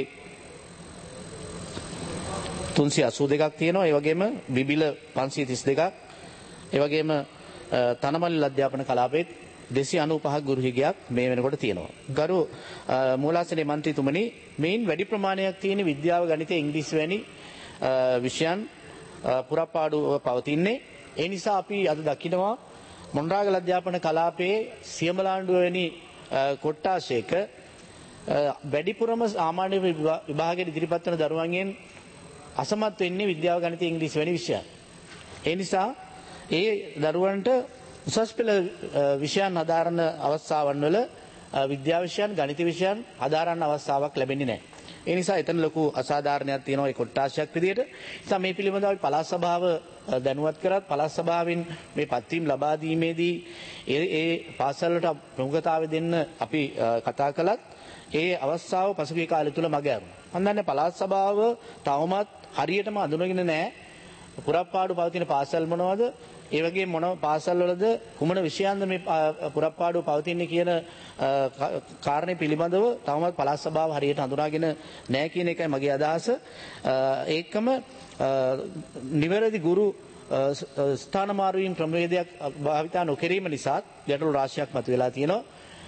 382ක් තියෙනවා. ඒ වගේම බිබිල 532ක්. ඒ වගේම තනමල්ලි අධ්‍යාපන කලාපෙත් 295ක් ගුරු හිගයක් මේ වෙනකොට තියෙනවා. ගරු මූලාසනයේ මන්ත්‍රීතුමනි, මේන් වැඩි ප්‍රමාණයක් තියෙන විද්‍යාව, ගණිතය, ඉංග්‍රීසි වැනි විෂයන් පුරප්පාඩු පවතින්නේ. ඒ නිසා අපි අද දකිනවා මොණරාගල අධ්‍යාපන කලාපයේ සියඹලාණ්ඩුව වැනි කොට්ටාශයක වැඩිපුරම සාමාන්‍ය විභාගයට ඉදිරිපත් වන දරුවන්ගෙන් අසමත් වෙන්නේ විද්‍යාව, ගණිතය, ඉංග්‍රීසි වැනි විෂයන්. ඒ නිසා ඒ දරුවන්ට උසස් පෙළ විෂයන් හදාරන අවස්ථාවන් වල විද්‍යා විෂයන්, ගණිත විෂයන් හදාරන්න අවස්ථාවක් ලැබෙන්නේ නැහැ. ඒ නිසා එතන ලොකු අසාධාරණයක් තියෙනවා ඒ කොට්ටාශයක් විදියට. නිසා මේ පිළිබඳව අපි පළාත් සභාව දැනුවත් කරත් පළාත් සභාවෙන් මේ පත්වීම් ලබා දීමේදී ඒ පාසල් වලට ප්‍රමුඛතාවය දෙන්න අපි කතා කළත් ඒ අවස්ථාව පසුගිය කාලය තුල මග ඇරුණා. මම දන්නේ පළාත් සභාව තවමත් හරියටම අඳුනගෙන නැහැ පුරප්පාඩු පවතින පාසල් මොනවද, ඒ වගේ මොන පාසල් වලද කුමන විෂයන්ද මේ පුරප්පාඩු පවතින්නේ කියන කාරණේ පිළිබඳව තවමත් පළාත් සභාව හරියට හඳුනාගෙන නැහැ කියන එකයි මගේ අදහස. ඒකම නිවැරදි ගුරු ස්ථාන මාරුවීම් ක්‍රමවේදයක් භාවිතා නොකිරීම නිසා ගැටලු රාශියක් මතුවලා තියෙනවා.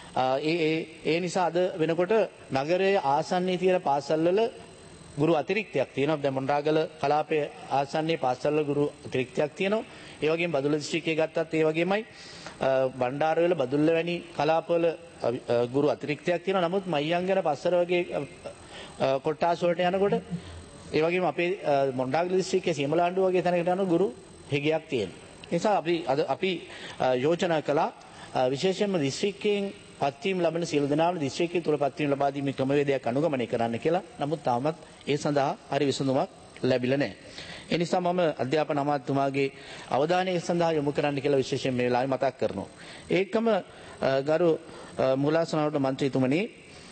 ඒ නිසා අද වෙනකොට නගරයේ ආසන්නයේ තියෙන පාසල්වල ගුරු අතිරික්තයක් තියෙනවා. දැන් මොණරාගල කලාපයේ ආසන්නයේ පාසල්වල ගුරු අතිරික්තයක් තියෙනවා. ඒ වගේම බදුල්ල දිස්ත්‍රික්කයේ ගත්තත් ඒ වගේමයි. බණ්ඩාරවල බදුල්ල වැනි කලාපවල ගුරු අතිරික්තයක් තියෙනවා. නමුත් මහියංගන පස්සර වගේ කොට්ටාස වලට යනකොට ඒ වගේම අපේ මොණරාගල දිස්ත්‍රික්කයේ සීමලාණ්ඩුව වගේ තැනකට යන ගුරු හිගයක් තියෙනවා. ඒ නිසා අපි යෝජනා කළා විශේෂයෙන්ම දිස්ත්‍රික්කයෙන් පත්වීම් ලබන සියලු දෙනාම දිස්ත්‍රික්කය තුළ පත්වීම් ලබා දීමේ ක්‍රමවේදයක් අනුගමනය කරන්න කියලා. නමුත් තාමත් ඒ සඳහා හරි විසඳුමක් ලැබිලා නැහැ. ඒ නිසා මම අධ්‍යාපන අමාත්‍යතුමාගේ අවධානය සඳහා යොමු කරන්න කියලා විශේෂයෙන් මේ වෙලාවේ මතක් කරනවා. ඒකම ගරු මූලාසනාවට මන්ත්‍රීතුමනි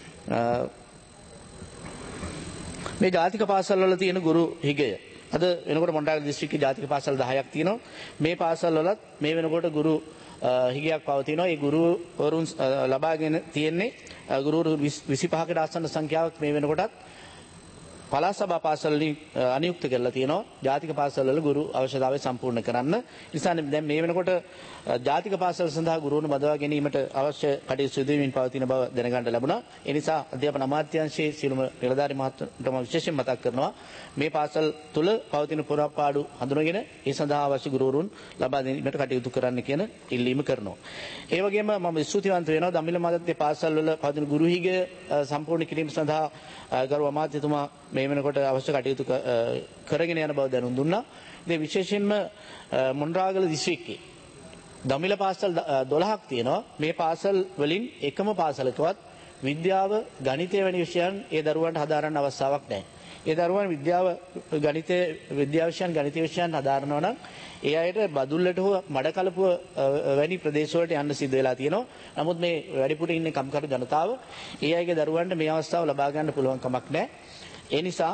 මේ ජාතික පාසල් වල තියෙන ගුරු හිගය අද වෙනකොට මොණරාගල දිස්ත්‍රික්කයේ ජාතික පාසල් 10ක් තියෙනවා. මේ පාසල් වලත් මේ වෙනකොට ගුරු හිගයක් පවතිනවා. ඒ ගුරුවරුන් ලබාගෙන තියෙන්නේ ගුරුවරු 25කට ආසන්න සංඛ්‍යාවක් මේ වෙනකොටත් පළාත් සභා පාසල් වලින් අනියුක්ත කරලා තියෙනවා. ජාතික පාසල් වල ගුරු අවශ්‍යතාවය සම්පූර්ණ කරන්න. නිසා දැන් මේ වෙනකොට ජාතික පාසල් සඳහා ගුරුවරුන් බදවා ගැනීමට අවශ්‍ය කටයුතු සිදු වෙමින් පවතින බව දැනගන්න ලැබුණා. ඒ නිසා අධ්‍යාපන අමාත්‍යාංශයේ සියලුම නිලධාරි මහත්මයාට මම විශේෂයෙන් මතක් කරනවා මේ පාසල් තුල පවතින පුරාපාඩු හඳුනගෙන ඒ සඳහා අවශ්‍ය ගුරුවරුන් ලබා ගැනීමට කටයුතු කරන්න කියන ඉල්ලීම කරනවා. ඒ වගේම මම ස්තුතිවන්ත වෙනවා දමිළ මහත්තයා පාසල් වල පවතින ගුරු හිගය සම්පූර්ණ කිරීම සඳහා ගරු අමාත්‍යතුමා මේ වෙනකොට අවශ්‍ය කටයුතු කරගෙන යන බව දැනුම් දුන්නා. ඉතින් විශේෂයෙන්ම මොණරාගල දිස්ත්‍රික්කයේ දමිළ පාසල් 12ක් තියෙනවා. මේ පාසල් වලින් එකම පාසලකවත් විද්‍යාව ගණිතය වැනි විෂයන් ඒ දරුවන්ට හදාරන්න අවස්ථාවක් නැහැ. ඒ දරුවන් ගණිත විෂයන් හදාරනවා නම් ඒ අයට බදුල්ලට හෝ මඩකලපුව වැනි ප්‍රදේශවලට යන්න සිද්ධ වෙලා තියෙනවා. නමුත් මේ වැඩිපුර ඉන්නේ කම්කරු ජනතාව. ඒ අයගේ දරුවන්ට මේ අවස්ථාව ලබා ගන්න පුළුවන් කමක් නැහැ. ඒ නිසා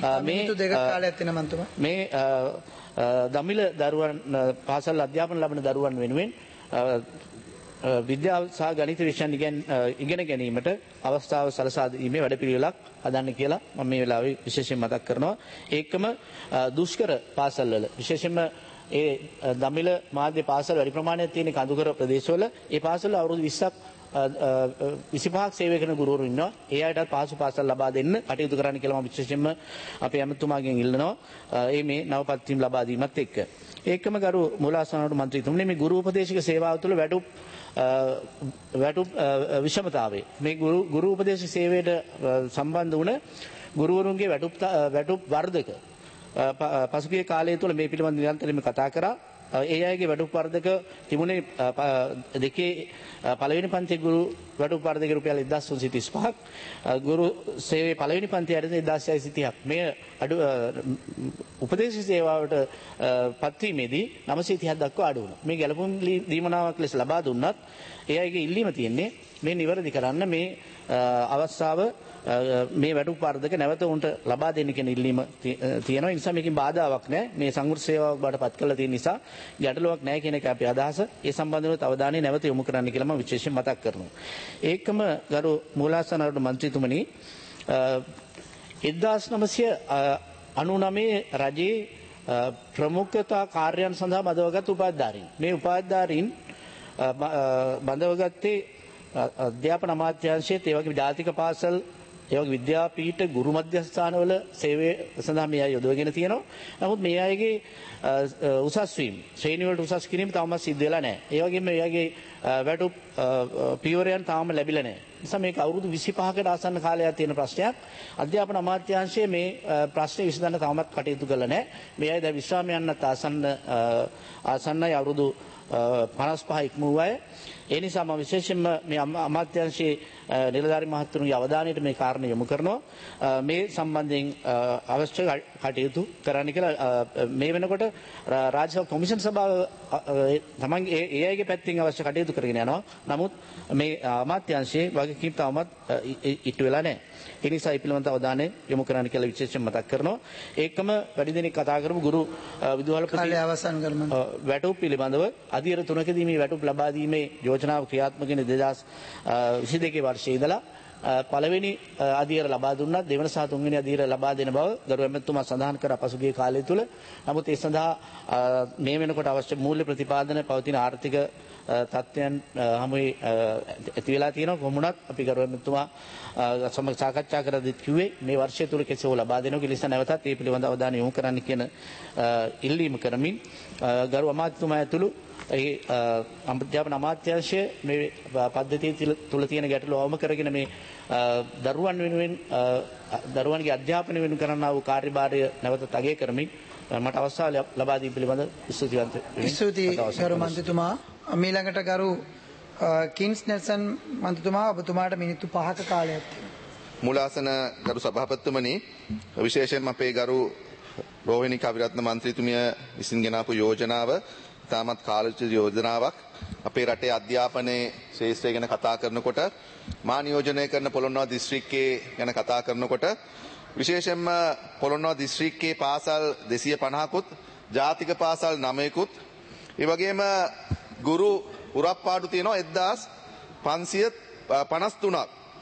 මේ දමිළ දරුවන් පාසල් අධ්‍යාපන ලබන දරුවන් වෙනුවෙන් විද්‍යාව සහ ගණිත විෂයන් ඉගෙන ගැනීමට අවස්ථාව සලසා දීමේ වැඩපිළිවෙලක් හදන්න කියලා මම මේ වෙලාවේ විශේෂයෙන් මතක් කරනවා. ඒකම දුෂ්කර පාසල්වල විශේෂයෙන්ම ඒ දමිළ මාධ්‍ය පාසල් වැඩි ප්‍රමාණයක් තියෙන කඳුකර ප්‍රදේශවල ඒ පාසල් අවුරුදු 20ක් 25ක් සේවය කරන ගුරුවරු ඉන්නවා. ඒ අයටත් පහසු පාසල් ලබා දෙන්න කටයුතු කරන්න කියලා මම විශේෂයෙන්ම අපේ ඇමතුමාගෙන් ඉල්ලනවා. මේ නවපත්වීම් ලබා දීමත් එක්ක. ඒකම ගරු මූලාසනාවට මන්ත්‍රීතුමනි මේ ගුරු උපදේශක සේවාව තුළ වැටුප් විෂමතාවය මේ ගුරු උපදේශක සේවයට සම්බන්ධ වුණ ගුරුවරුන්ගේ වැටුප් වර්ධක පසුගිය කාලය තුළ මේ පිළිබඳව නිරන්තරයෙන්ම කතා කරා. ඒ අයගේ වැටුප් වර්ධක තිබුණේ දෙකේ පළවෙනි පන්තියේ ගුරු වැටුප් වර්ධක රුපියල් 1335ක් ගුරු සේවයේ පළවෙනි පන්තියේ 1630ක් මේ අඩු උපදේශ සේවාවට පත්වීමේදී 930ක් දක්වා අඩු වුණා. මේ ගැළපුම් දීමනාවක් ලෙස ලබා දුන්නත් ඒ අයගේ ඉල්ලීම තියෙන්නේ මේ නිවැරදි කරන්න මේ අවස්ථාව මේ වැටුප් වර්ධක නැවත උන්ට ලබා දෙන්න කියන ඉල්ලීම තියෙනවා. ඒ නිසා මේකෙන් බාධාවක් නැහැ. මේ සංවෘත සේවාවක් බවට පත් කරලා තියෙන නිසා ගැටලුවක් නැහැ කියන එක අපේ අදහස. ඒ සම්බන්ධව අවධානය නැවත යොමු කරන්න කියලා මම විශේෂයෙන් මතක් කරනවා. ඒකම ගරු මූලාසනාවට මන්ත්‍රීතුමනි 1999 රජයේ ප්‍රමුඛතා කාර්යයන් සඳහා බඳවගත් උපාධිධාරීන් මේ උපාධිධාරීන් බඳවගත්තේ අධ්‍යාපන අමාත්‍යාංශයේ ඒ වගේම ජාතික පාසල් ඒ වගේ විද්‍යාපීඨ ගුරු මධ්‍යස්ථානවල සේවය සඳහා මේ අය යොදවගෙන තියෙනවා. නමුත් මේ අයගේ උසස් වීම ශ්‍රේණි වලට උසස් කිරීම තාමත් සිද්ධ වෙලා නැහැ. ඒ වගේම මේ අයගේ වැටුප් පියවරයන් තාම ලැබිලා නැහැ. නිසා මේක අවුරුදු 25කට ආසන්න කාලයක් තියෙන ප්‍රශ්නයක්. අධ්‍යාපන අමාත්‍යාංශයේ මේ ප්‍රශ්නේ විසඳන්න තාමත් කටයුතු කරලා නැහැ. මේ අය දැන් විශ්‍රාම යන්නත් ආසන්නයි අවුරුදු 55 ඉක්මවුව අය. ඒ නිසා මම විශේෂයෙන්ම මේ අමාත්‍යාංශයේ නිලධාරි මහත්තුරුගේ අවධානයට මේ කාරණේ යොමු කරනවා. මේ සම්බන්ධයෙන් අවශ්‍ය කටයුතු කරන්න කියලා මේ වෙනකොට රාජ්‍ය කොමිෂන් සභාව තමන්ගේ ඒ අයගේ පැත්තෙන් අවශ්‍ය කටයුතු කරගෙන යනවා. නමුත් මේ අමාත්‍යාංශයේ වගකීම් තවමත් ඉටු වෙලා නැහැ. ඒ නිසා ඒ පිළිබඳව අවධානය යොමු කරන්න කියලා විශේෂයෙන් මතක් කරනවා. ඒකම වැඩි දිනක් කතා කරපු ගුරු විදුහල්පති වැටුප් පිළිබඳව අධීර 3කදී මේ වැටුප් ලබා දීමේ යෝජනාව ක්‍රියාත්මක වෙන 2022 වර්ෂයේ ඉඳලා පළවෙනි අධීර ලබා දුන්නා දෙවන සහ තුන්වෙනි අධීර ලබා දෙන බව ගරු ඇමතුමා සඳහන් කර පසුගිය කාලය තුල. නමුත් ඒ සඳහා මේ වෙනකොට අවශ්‍ය මූල්‍ය ප්‍රතිපාදන පවතින ආර්ථික තත්ත්වයන් හමුවේ ඇති වෙලා තියෙනවා. කොහොමුණත් අපි ගරු ඇමතුමා සමග සාකච්ඡා කරද්දී කිව්වේ මේ වර්ෂය තුල කෙසේ හෝ ලබා දෙනවා කියලා. නැවතත් මේ පිළිබඳව අවධානය යොමු කරන්න කියන ඉල්ලීම කරමින් ගරු අමාත්‍යතුමා ඇතුළු ඒ අධ්‍යාපන අමාත්‍යාංශය මේ පද්ධතිය තුල තියෙන ගැටලු අවම කරගෙන මේ දරුවන් වෙනුවෙන් දරුවන්ගේ අධ්‍යාපනය වෙනුවෙන් කරන්නා වූ කාර්යභාරය නැවත අගය කරමින් මට අවස්ථාව ලබා දී පිළිබඳ ස්තුතිවන්ත වෙමි. ස්තුතියි ගරු මන්ත්‍රීතුමා. ඊළඟට ගරු කින්ස් නෙල්සන් මන්ත්‍රීතුමා ඔබතුමාට මිනිත්තු 5ක කාලයක් තියෙනවා. මුලාසන ගරු සභාපතිතුමනි, විශේෂයෙන්ම අපේ ගරු රෝහිණී කවිරත්න මන්ත්‍රීතුමිය විසින් ගෙනාපු යෝජනාව තාමත් කාලෝචිත යෝජනාවක්. අපේ රටේ අධ්‍යාපනයේ ශාස්ත්‍රය ගැන කතා කරනකොට, මා නියෝජනය කරන පොළොන්නරුව දිස්ත්‍රික්කයේ ගැන කතා කරනකොට, විශේෂයෙන්ම පොළොන්නරුව දිස්ත්‍රික්කයේ පාසල් 250කුත්, ජාතික පාසල් 9කුත්, ඒ වගේම ගුරු උරප්පාඩු තියෙනවා 1553ක්.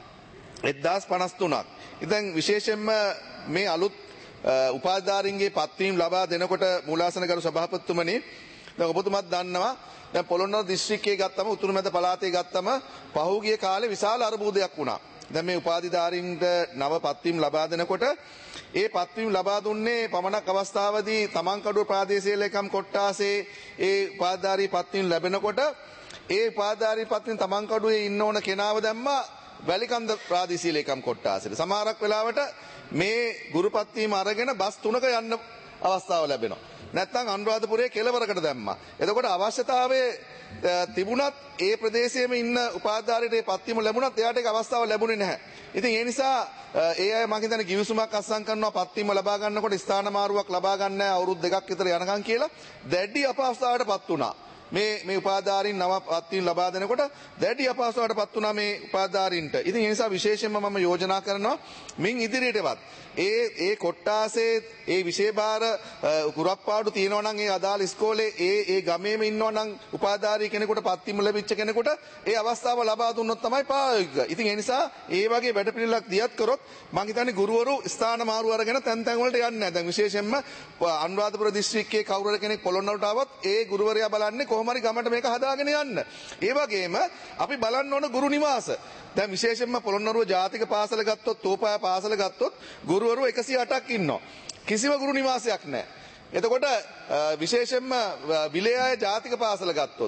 1053ක්. ඉතින් විශේෂයෙන්ම මේ අලුත් උපාධිධාරීන්ගේ පත්වීම් ලබා දෙනකොට මූලාසන ගරු සභාපතිතුමනි, දැන් ඔබතුමාත් දන්නවා දැන් පොළොන්නරුව දිස්ත්‍රික්කයේ ගත්තම උතුරු මැද පළාතේ ගත්තම පහුගිය කාලේ විශාල අර්බුදයක් වුණා. දැන් මේ උපාධිධාරීන්ට නව පත්වීම් ලබා දෙනකොට ඒ පත්වීම් ලබා දුන්නේ පමණක් අවස්ථාවදී තමන්කඩුව ප්‍රාදේශීය ලේකම් කොට්ටාසේ ඒ උපාධිධාරී පත්වීම් ලැබෙනකොට ඒ උපාධිධාරී පත්වීම් තමන්කඩුවේ ඉන්න ඕන කෙනාව දැම්මා වැලිකන්ද ප්‍රාදේශීය ලේකම් කොට්ටාසෙට. සමහරක් වෙලාවට මේ ගුරු පත්වීම අරගෙන බස් 3ක යන්න අවස්ථාව ලැබෙනවා. නැත්නම් අනුරාධපුරයේ කෙළවරකට දැම්මා. එතකොට අවශ්‍යතාවයේ තිබුණත් ඒ ප්‍රදේශයේම ඉන්න උපාධිධාරීට ඒ පත්වීම ලැබුණත් එයාට ඒක අවස්ථාව ලැබුණේ නැහැ. ඉතින් ඒ නිසා ඒ අය මම හිතන්නේ කිවිසුමක් අත්සන් කරනවා පත්වීම ලබා ගන්නකොට ස්ථාන මාරුවක් ලබා ගන්න නැහැ අවුරුදු 2ක් විතර යනකම් කියලා දැඩි අපහසුතාවයටපත් වුණා. මේ උපාධිධාරීන් නව පත්වීම් ලබා දෙනකොට දැඩි අපහසුතාවයටපත් වුණා මේ උපාධිධාරීන්ට. ඉතින් ඒ නිසා විශේෂයෙන්ම මම යෝජනා කරනවා මින් ඉදිරියටවත් ඒ කොට්ටාසේ ඒ විශේෂභාර කුරප්පාඩු තියෙනවා නම් ඒ අදාළ ඉස්කෝලේ ඒ ගමේම ඉන්නවා නම් උපාධිධාරී කෙනෙකුට පත්වීම ලැබිච්ච කෙනෙකුට ඒ අවස්ථාව ලබා දුන්නොත් තමයි ප්‍රායෝගික. ඉතින් ඒ නිසා ඒ වගේ වැඩපිළිවෙලක් දියත් කරොත් මම හිතන්නේ ගුරුවරු ස්ථාන මාරු අරගෙන තැන් තැන් වලට යන්නේ නැහැ. දැන් විශේෂයෙන්ම අනුරාධපුර දිස්ත්‍රික්කයේ කවුරු කෙනෙක් පොළොන්නරුවට ආවොත් ඒ ගුරුවරයා බලන්නේ කොහොම හරි ගමට මේක හදාගෙන යන්න. ඒ වගේම අපි බලන්න ඕන ගුරු නිවාස. දැන් විශේෂයෙන්ම පොළොන්නරුව ජාතික පාසල ගත්තොත්, තෝපාය පාසල ගත්තොත් ගුරුවරු 108ක් ඉන්නවා. කිසිම ගුරු නිවාසයක් නැහැ. එතකොට විශේෂයෙන්ම විලයාය ජාතික පාසල ගත්තොත්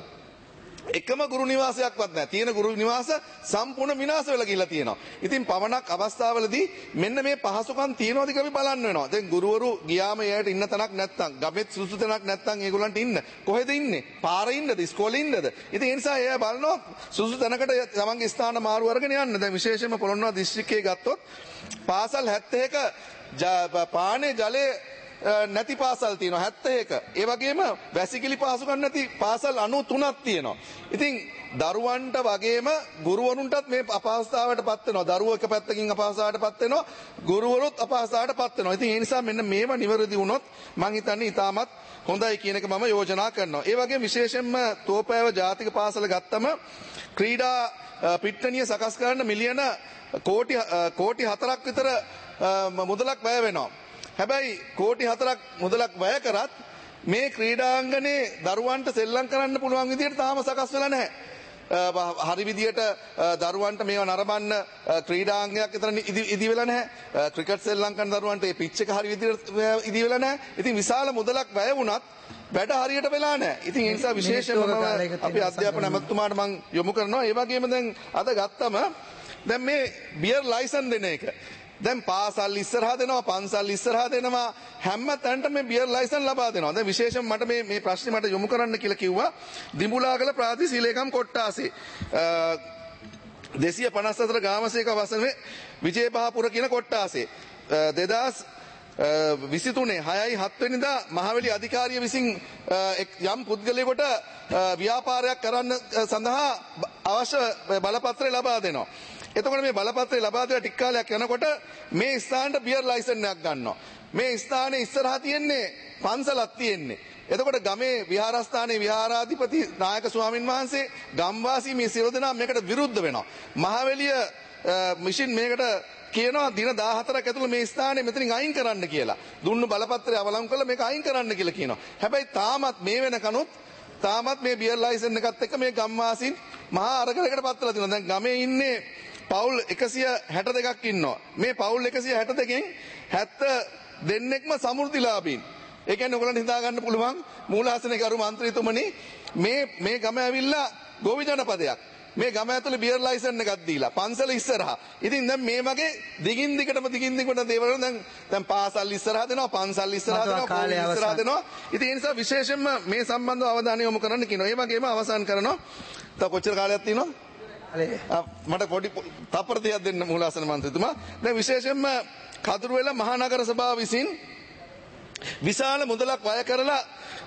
එකම ගුරු නිවාසයක්වත් නැහැ. තියෙන ගුරු නිවාස සම්පූර්ණ විනාශ වෙලා ගිහිල්ලා තියෙනවා. ඉතින් පවණක් අවස්ථාවලදී මෙන්න මේ පහසුකම් තියනවාද කියලා අපි බලන්න වෙනවා. දැන් ගුරුවරු ගියාම එයාට ඉන්න තැනක් නැත්තම්, ගමෙත් සුසු තැනක් නැත්තම් ඒගොල්ලන්ට ඉන්න. කොහෙද ඉන්නේ? පාරේ ඉන්නද? ඉස්කෝලේ ඉන්නද? ඉතින් ඒ නිසා එයා බලනවා සුසු තැනකට තමන්ගේ ස්ථාන මාරු අරගෙන යන්න. දැන් විශේෂයෙන්ම පොළොන්නරුව දිස්ත්‍රික්කයේ ගත්තොත් පාසල් 71ක පානේ ජලයේ නැති පාසල් තියෙනවා 71ක. ඒ වගේම වැසිකිලි පහසුකම් නැති පාසල් 93ක් තියෙනවා. ඉතින් දරුවන්ට වගේම ගුරුවරුන්ටත් මේ අපහසුතාවයටපත් වෙනවා. දරුවෝ එක පැත්තකින් අපහසුතාවයටපත් වෙනවා, ගුරුවරුත් අපහසුතාවයටපත් වෙනවා. ඉතින් ඒ නිසා මෙන්න මේවා නිවැරදි වුණොත් මම හිතන්නේ ඉතාමත් හොඳයි කියන එක මම යෝජනා කරනවා. ඒ වගේම විශේෂයෙන්ම තෝපෑව ජාතික පාසල ගත්තම ක්‍රීඩා පිට්ටනිය සකස් කරන්න මිලියන කෝටි 4ක් විතර මුදලක් වැය වෙනවා. හැබැයි කෝටි 4ක් මුදලක් වැය කරත් මේ ක්‍රීඩාංගනේ දරුවන්ට සෙල්ලම් කරන්න පුළුවන් විදිහට තාම සකස් වෙලා නැහැ. හරි විදියට දරුවන්ට මේවා නරඹන්න ක්‍රීඩාංගයක් විතර ඉදි වෙලා නැහැ. ක්‍රිකට් සෙල්ලම් කරන දරුවන්ට මේ පිච් එක හරි විදියට ඉදි වෙලා නැහැ. ඉතින් විශාල මුදලක් වැය වුණත් වැඩ හරියට වෙලා නැහැ. ඉතින් ඒ නිසා විශේෂයෙන්ම අපි අධ්‍යාපන ඇමතුමාට මම යොමු කරනවා. ඒ වගේම දැන් අද ගත්තම දැන් මේ බියර් ලයිසන් දෙන එක. දැන් පාසල් ඉස්සරහා දෙනවා, පන්සල් ඉස්සරහා දෙනවා, හැම තැනටම මේ බියර් ලයිසන් ලබා දෙනවා. දැන් විශේෂයෙන් මට මේ ප්‍රශ්නේ මට යොමු කරන්න කියලා කිව්වා දිඹුලාගල ප්‍රාදේශීය ලේකම් කොට්ටාසේ 254 ගාමසේක වසනේ විජේපහපුර කියන කොට්ටාසේ 2023 6/7 වෙනිදා මහවැලි අධිකාරිය විසින් යම් පුද්ගලයෙකුට ව්‍යාපාරයක් කරන්න සඳහා අවශ්‍ය බලපත්‍රය ලබා දෙනවා. එතකොට මේ බලපත්‍රය ලබා දෙලා ටික කාලයක් යනකොට මේ ස්ථානට බියර් ලයිසන් එකක් ගන්නවා. මේ ස්ථානයේ ඉස්සරහා තියෙන්නේ පන්සලක් තියෙන්නේ. එතකොට ගමේ විහාරස්ථානයේ විහාරාධිපති නායක ස්වාමින් වහන්සේ ගම්වාසී මේ සියලු දෙනා මේකට විරුද්ධ වෙනවා. මහවැලිය මිෂින් මේකට කියනවා දින 14ක් ඇතුළත මේ ස්ථානේ මෙතනින් අයින් කරන්න කියලා. දුන්නු බලපත්‍රය අවලංගු කරලා මේක අයින් කරන්න කියලා කියනවා. හැබැයි තාමත් මේ වෙනකනුත් තාමත් මේ බියර් ලයිසන් එකත් එක්ක මේ ගම්වාසීන් මහා අරගලයකට පත්වලා තියෙනවා. දැන් ගමේ ඉන්නේ පවුල් 162ක් ඉන්නවා. මේ පවුල් 162කින් 70 දෙන්නෙක්ම සමෘද්ධිලාභීන්. ඒ කියන්නේ ඔයගලන්ට හිතා ගන්න පුළුවන් මූලාසනේ ගරු මන්ත්‍රීතුමනි මේ ගම ඇවිල්ලා ගෝවි ජනපදයක්. මේ ගම ඇතුලේ බියර් ලයිසන් එකක් දීලා පන්සල ඉස්සරහා. ඉතින් දැන් මේ වගේ දිගින් දිගටම දේවල් දැන් පාසල් ඉස්සරහා දෙනවා, පන්සල් ඉස්සරහා දෙනවා, පොලිස් ඉස්සරහා දෙනවා. ඉතින් ඒ නිසා විශේෂයෙන්ම මේ සම්බන්ධව අවධානය යොමු කරන්න කියනවා. ඒ වගේම අවසන් කරනවා. තව කොච්චර කාලයක් තියෙනවද? මට පොඩි තප්පර දෙයක් දෙන්න මූලාසන මන්ත්‍රීතුමා. දැන් විශේෂයෙන්ම කඳුරුවෙල මහනගර සභාව විසින් විශාල මුදලක් වැය කරලා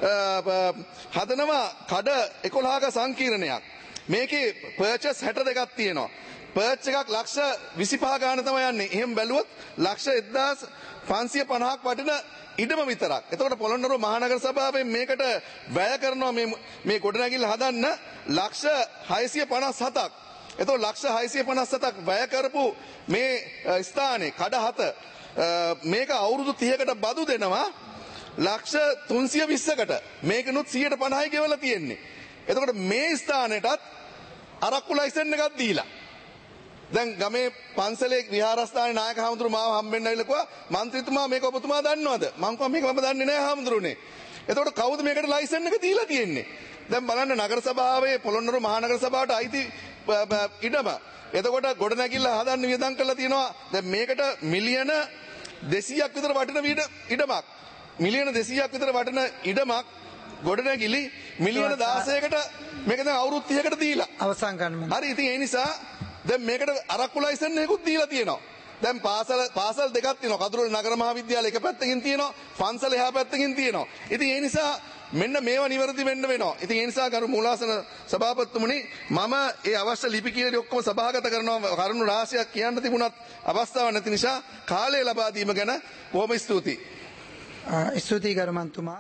හදනවා කඩ 11ක සංකීර්ණයක්. මේකේ පර්චස් 62ක් තියෙනවා. පර්ච් එකක් ලක්ෂ 25 ගාන තමයි යන්නේ. එහෙම බැලුවොත් ලක්ෂ 1550ක් වටින ඉඩම විතරක්. එතකොට පොළොන්නරුව මහනගර සභාවෙන් මේකට වැය කරනවා මේ ගොඩනැගිල්ල හදන්න ලක්ෂ 657ක්. එතකොට ලක්ෂ 657ක් වැය කරපු මේ ස්ථානේ කඩ 7 මේක අවුරුදු 30කට බදු දෙනවා ලක්ෂ 320කට. මේකනොත් 150යි ගෙවලා තියෙන්නේ. එතකොට මේ ස්ථානෙටත් අරක්කු ලයිසන් එකක් දීලා. දැන් ගමේ පන්සලේ විහාරස්ථානයේ නායක හාමුදුරුවෝ මාව හම්බෙන්න ඇවිල්ලා කිව්වා මන්ත්‍රීතුමා මේක ඔබතුමා දන්නවද? මං කිව්වා මේක මම දන්නේ නැහැ හාමුදුරුවනේ. එතකොට කවුද මේකට ලයිසන් එක දීලා තියෙන්නේ? දැන් බලන්න නගර සභාවේ පොළොන්නරුව මහනගර සභාවට අයිති ඉඩම. එතකොට ගොඩනැගිල්ල හදන්න වියදම් කරලා තියෙනවා. දැන් මේකට මිලියන 200ක් විතර වටින ඉඩමක්. මිලියන 200ක් විතර වටින ඉඩමක් ගොඩනැගිලි මිලියන 16කට මේක දැන් අවුරුදු 30කට දීලා අවසන් ගන්න. හරි ඉතින් ඒ නිසා දැන් මේකට අරක්කු ලයිසන් එකකුත් දීලා තියෙනවා. දැන් පාසල් දෙකක් තියෙනවා. කඳුරුල නගර මහාවිද්‍යාලය එක පැත්තකින් තියෙනවා. පන්සල එහා පැත්තකින් තියෙනවා. ඉතින් ඒ නිසා මෙන්න මේවා නිවැරදි වෙන්න වෙනවා. ඉතින් ඒ නිසා ගරු මූලාසන සභාපතිතුමනි මම ඒ අවශ්‍ය ලිපි කීරි ඔක්කොම සභාගත කරනවා. කරුණු රාශියක් කියන්න තිබුණත් අවස්ථාවක් නැති නිසා කාලය ලබා දීම ගැන බොහොම ස්තුතියි. ස්තුතියි ගරු මන්තුමා.